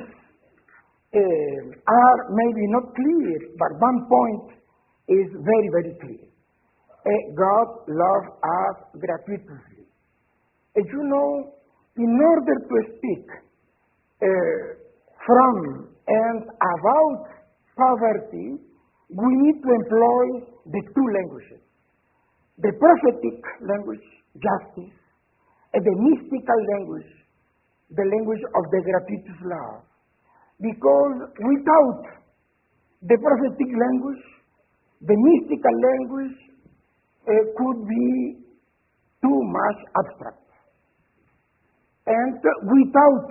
are maybe not clear, but one point is very, very clear. God loves us gratuitously. As you know, in order to speak from and about poverty, we need to employ the two languages. The prophetic language, justice, and the mystical language, the language of the gratuitous love. Because without the prophetic language, the mystical language could be too much abstract. And without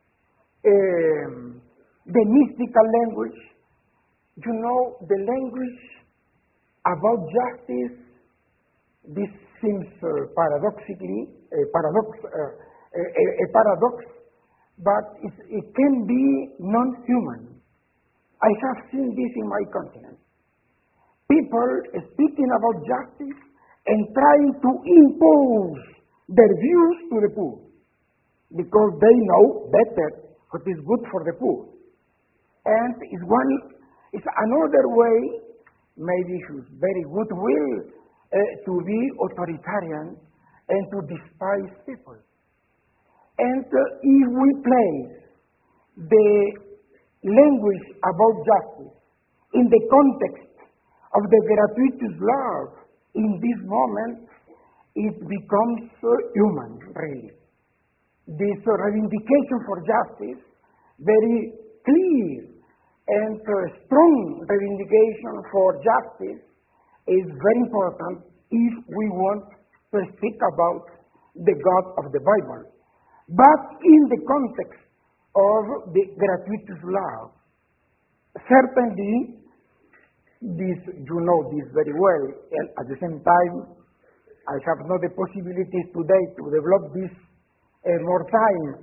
the mystical language, you know, the language about justice, this seems paradoxically a paradox, but it can be non-human. I have seen this in my continent. People speaking about justice and trying to impose their views to the poor, because they know better what is good for the poor. And it's another way, maybe with very good will, to be authoritarian and to despise people. And if we place the language about justice in the context of the gratuitous love, in this moment, it becomes human, really. This reivindication for justice, very clear and strong reivindication for justice, is very important if we want to speak about the God of the Bible. But in the context of the gratuitous love, certainly, this, you know this very well, and at the same time, I have not the possibilities today to develop this more time.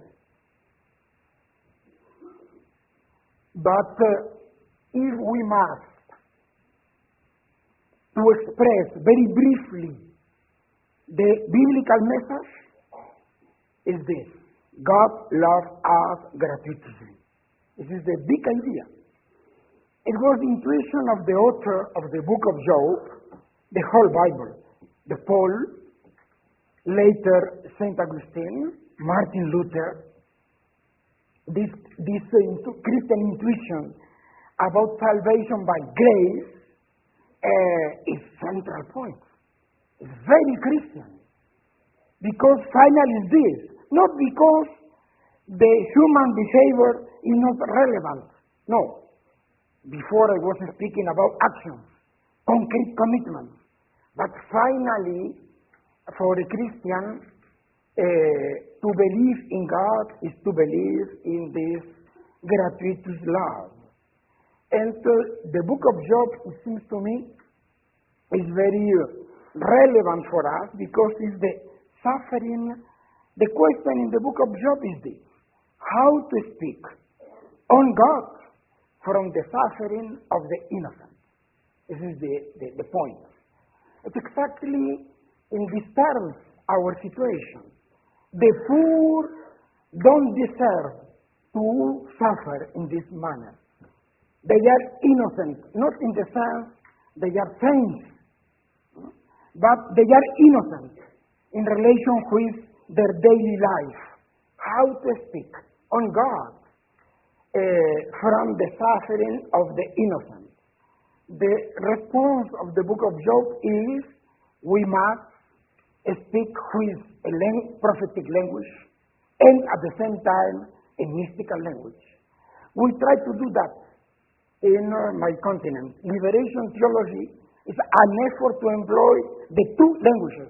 But if we must to express very briefly the biblical message, is this: God loves us gratuitously. This is the big idea. It was the intuition of the author of the book of Job, the whole Bible, the Paul, later St. Augustine, Martin Luther. This Christian intuition about salvation by grace is central point. It's very Christian. Because finally is this, not because the human behavior is not relevant. No. Before I was speaking about actions, concrete commitments. But finally, for a Christian, to believe in God is to believe in this gratuitous love. And the book of Job, it seems to me, is very relevant for us because it's the suffering. The question in the book of Job is this: how to speak on God from the suffering of the innocent. This is the point. It's exactly in these terms our situation. The poor don't deserve to suffer in this manner. They are innocent, not in the sense they are saints, but they are innocent in relation with their daily life. How to speak on God from the suffering of the innocent. The response of the book of Job is we must speak with a prophetic language and at the same time a mystical language. We try to do that in my continent. Liberation theology is an effort to employ the two languages.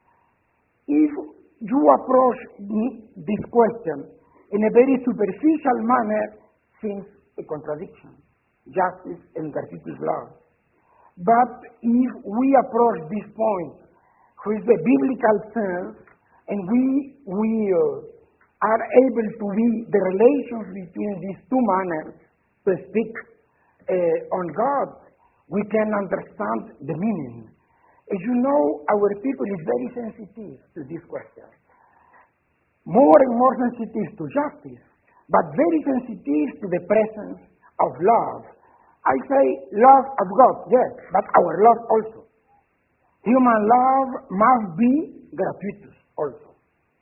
If you approach this question in a very superficial manner, seems a contradiction. Justice and gratuitous love. But if we approach this point with the biblical sense, and we are able to be the relations between these two manners to speak on God, we can understand the meaning. As you know, our people is very sensitive to this question. More and more sensitive to justice, but very sensitive to the presence of love. I say love of God, yes, but our love also. Human love must be gratuitous also.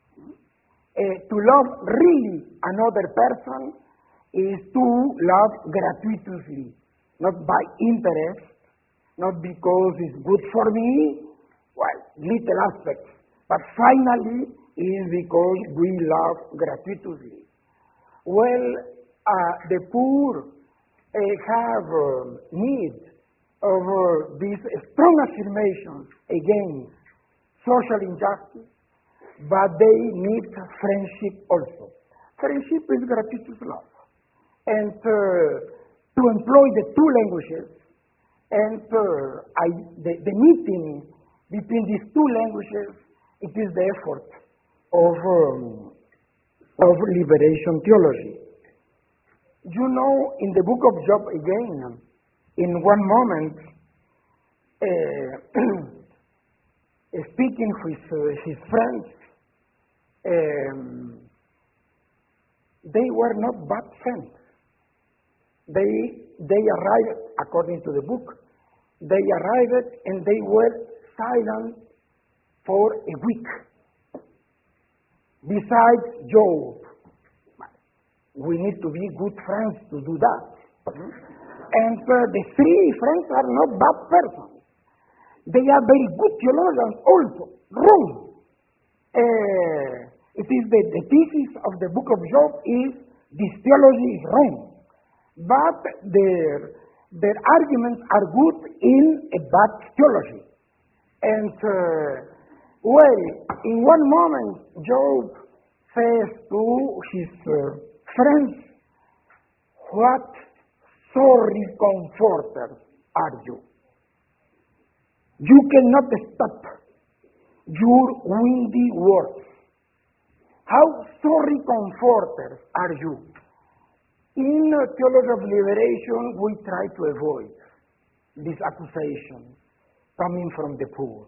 To love really another person is to love gratuitously, not by interest, not because it's good for me, well, little aspects, but finally is because we love gratuitously. Well, the poor have need of these strong affirmations against social injustice, but they need friendship also. Friendship is gratuitous love. And to employ the two languages, and the meeting between these two languages, it is the effort of liberation theology. You know, in the book of Job again, in one moment, speaking with his friends, they were not bad friends. They arrived, according to the book, they arrived and they were silent for a week. Besides Job, we need to be good friends to do that. And the three friends are not bad persons. They are very good theologians also. Wrong. It is the thesis of the book of Job is this theology is wrong. But their arguments are good in a bad theology. And well, in one moment, Job says to his friends, "What sorry comforters are you? You cannot stop your windy words. How sorry comforters are you?" In Theology of Liberation, we try to avoid this accusation coming from the poor.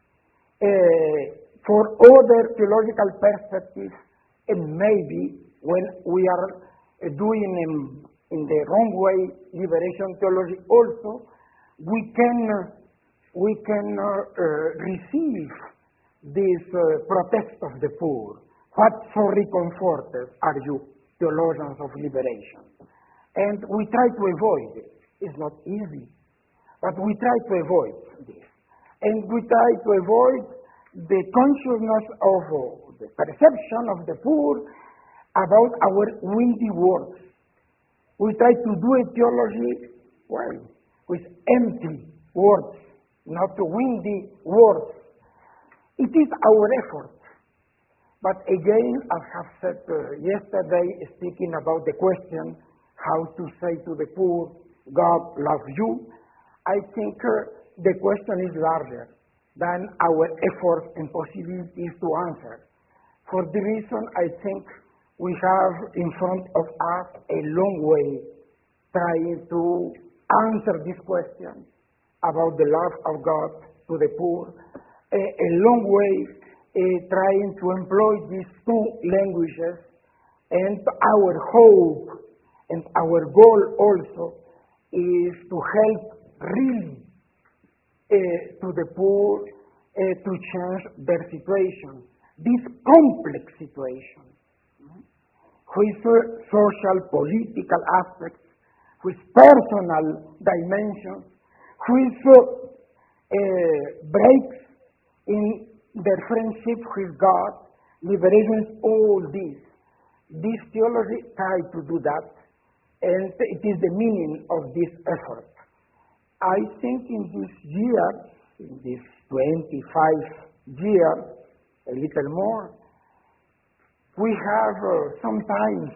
For other theological perspectives, and maybe when we are doing in the wrong way liberation theology also, we can receive this protest of the poor. What sorry comforters are you, theologians of liberation? And we try to avoid it. It's not easy, but we try to avoid this. And we try to avoid the consciousness of the perception of the poor about our windy words. We try to do a theology, well, with empty words, not windy words. It is our effort. But again, I have said yesterday, speaking about the question, how to say to the poor, God loves you, I think the question is larger than our efforts and possibilities to answer. For the reason I think we have in front of us a long way trying to answer this question about the love of God to the poor, a long way trying to employ these two languages, and our hope and our goal also is to help really to the poor to change their situation, this complex situation, with social, political aspects, with personal dimensions, with breaks in their friendship with God, liberation, all this. This theology tries to do that, and it is the meaning of this effort. I think in this year, in this 25 years, a little more, we have sometimes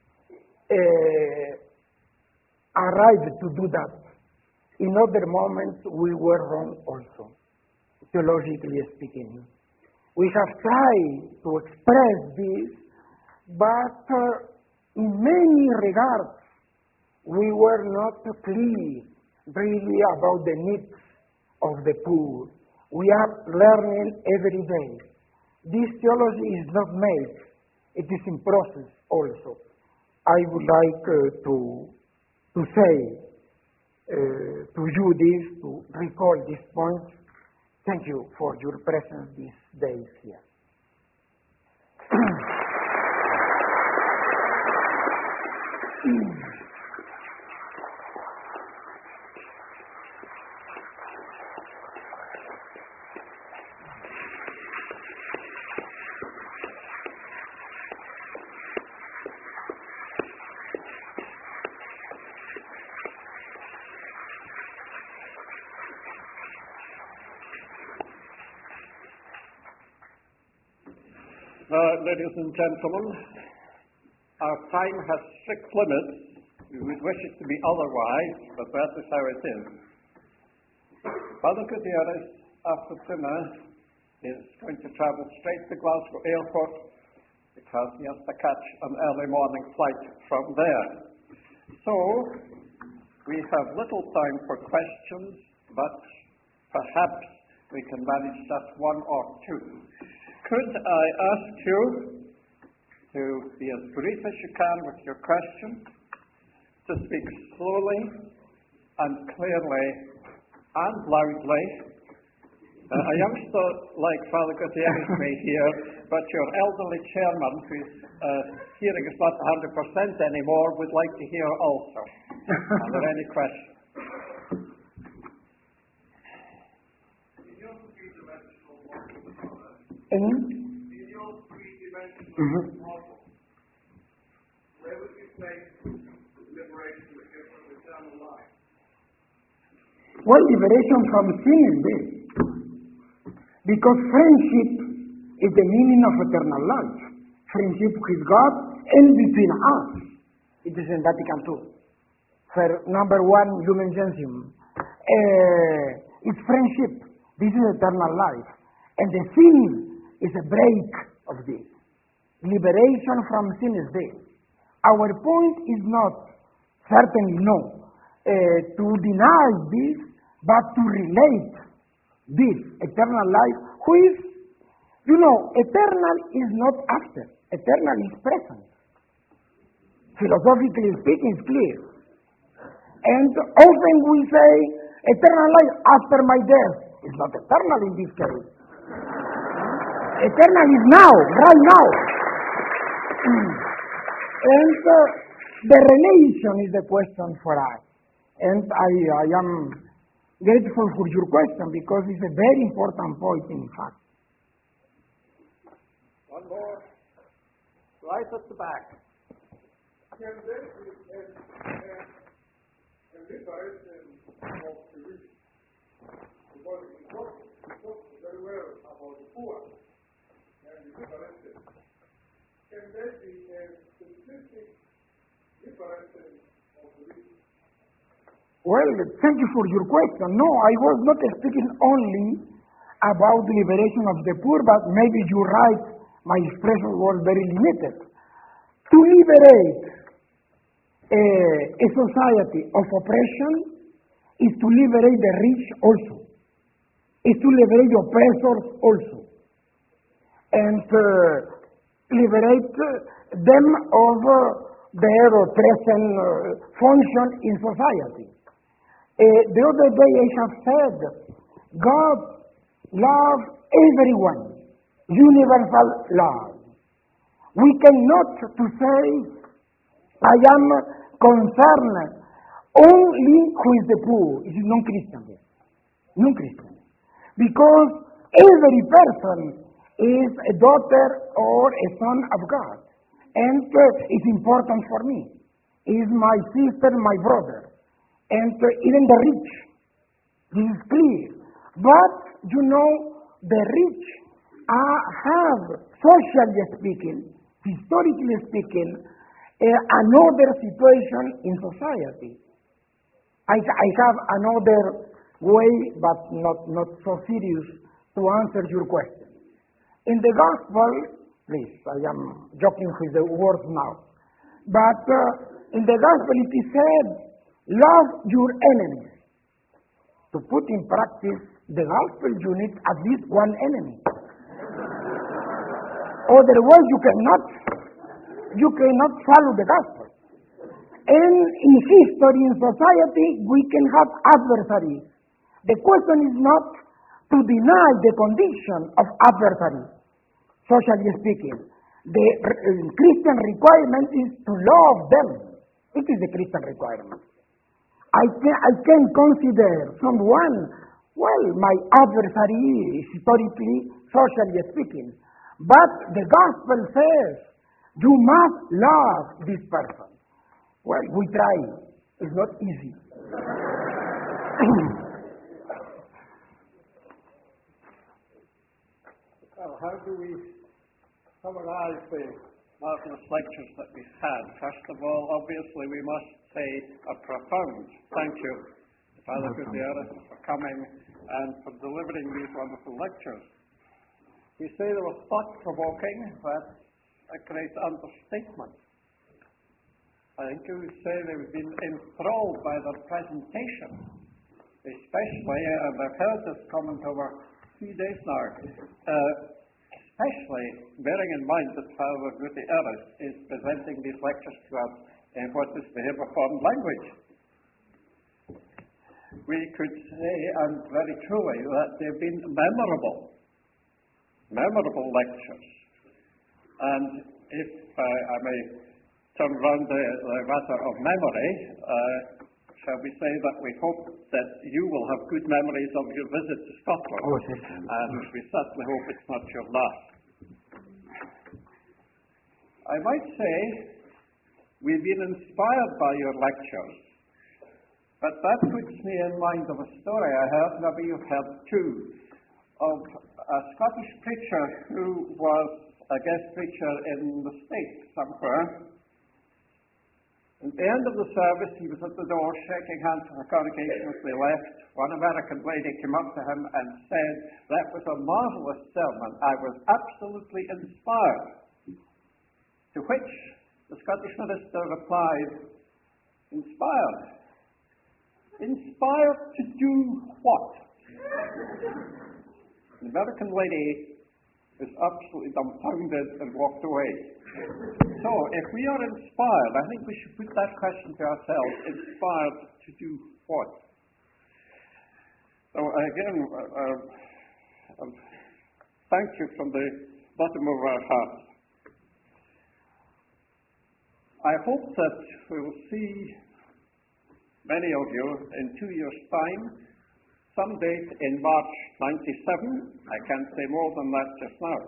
arrived to do that. In other moments, we were wrong also, theologically speaking. We have tried to express this, but in many regards, we were not clear really about the needs of the poor. We are learning every day. This theology is not made. It is in process also. I would like to say to you this, to recall this point. Thank you for your presence these days here. Ladies and gentlemen, our time has strict limits. We would wish it to be otherwise, but that is how it is. Father Gutierrez, after dinner, is going to travel straight to Glasgow Airport because he has to catch an early morning flight from there. So, we have little time for questions, but perhaps we can manage just one or two. Could I ask you to be as brief as you can with your question, to speak slowly and clearly and loudly. A youngster like Father Gutierrez may hear, but your elderly chairman, whose hearing is not 100% anymore, would like to hear also. Are there any questions? In your three-dimensional model, where would you place liberation from eternal life? Well, liberation from sin is this. Because friendship is the meaning of eternal life. Friendship with God and between us. It is in Vatican II. For number 1, Lumen Gentium. It's friendship. This is eternal life. And the sin is a break of this. Liberation from sin is this. Our point is not, certainly no, to deny this, but to relate this eternal life with, eternal is not after, eternal is present. Philosophically speaking, it's clear. And often we say, eternal life after my death. It's not eternal in this case. Eternal is now, right now. And the relation is the question for us. And I am grateful for your question because it's a very important point, in fact. One more. Right at the back. Can there be a liberation of the rich? Because we talk very well about the poor and the liberation. Can there be a specific liberation of the rich? Well, thank you for your question. No, I was not speaking only about the liberation of the poor, but maybe you're right, my expression was very limited. To liberate a society of oppression is to liberate the rich also, is to liberate the oppressors also, and liberate them of their present function in society. The other day I have said, God loves everyone, universal love. We cannot to say, I am concerned only who is the poor, is non-Christian. Non-Christian. Because every person is a daughter or a son of God. And it's important for me. Is my sister, my brother. And even the rich. This is clear. But, you know, the rich have, socially speaking, historically speaking, another situation in society. I have another way, but not so serious, to answer your question. In the gospel, please, I am joking with the words now, but in the gospel it is said, love your enemies. To put in practice the gospel, you need at least one enemy. Otherwise, you cannot follow the gospel. And in history, in society, we can have adversaries. The question is not to deny the condition of adversary, socially speaking. The Christian requirement is to love them. It is the Christian requirement. I can consider someone, well, my adversary, historically, socially speaking. But the gospel says, you must love this person. Well, we try. It's not easy. Well, how do we summarize the marvelous lectures that we've had? First of all, obviously, we must say a profound thank you to Father Gutierrez for coming and for delivering these wonderful lectures. We say they were thought-provoking, that's a great understatement. I think you would say they've been enthralled by their presentation, especially, and I've heard this comment over 2 days now, especially bearing in mind that Father Gutierrez is presenting these lectures to us in what is the reformed language. We could say, and very truly, that they've been memorable lectures. And if I may turn round the matter of memory, shall we say that we hope that you will have good memories of your visit to Scotland, and we certainly hope it's not your last. I might say we've been inspired by your lectures, but that puts me in mind of a story I heard, maybe you've heard too, of a Scottish preacher who was a guest preacher in the States somewhere. At the end of the service, he was at the door shaking hands with the congregation as they left. One American lady came up to him and said, "That was a marvelous sermon. I was absolutely inspired." To which the Scottish minister replied, "Inspired? Inspired to do what?" The American lady was absolutely dumbfounded and walked away. So, if we are inspired, I think we should put that question to ourselves: inspired to do what? So, again, thank you from the bottom of our hearts. I hope that we will see many of you in 2 years' time, some date in March 97. I can't say more than that just now.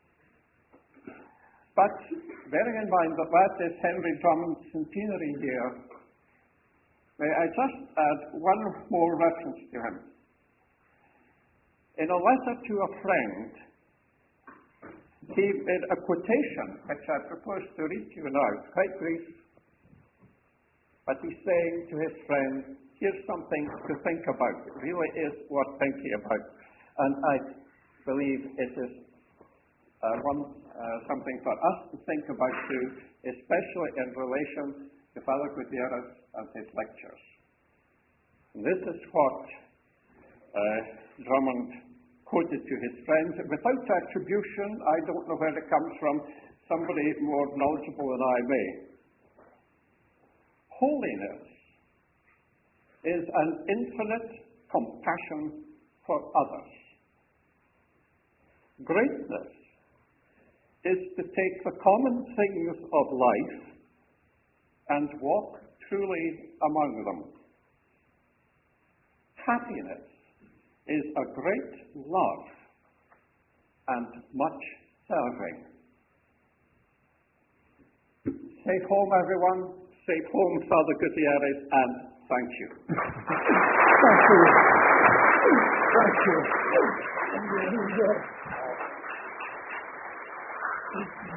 But bearing in mind that that is Henry Drummond's centenary year, may I just add one more reference to him. In a letter to a friend, he made a quotation, which I propose to read to you now, quite brief. But he's saying to his friend, here's something to think about. It really is worth thinking about. And I believe it is something for us to think about too, especially in relation to Father Gutierrez and his lectures. And this is what Drummond quoted to his friends. Without attribution, I don't know where it comes from, somebody more knowledgeable than I may. Holiness is an infinite compassion for others. Greatness is to take the common things of life and walk truly among them. Happiness is a great love and much serving. Safe home, everyone. Safe home, Father Gutierrez, and thank you. Thank you. Thank you.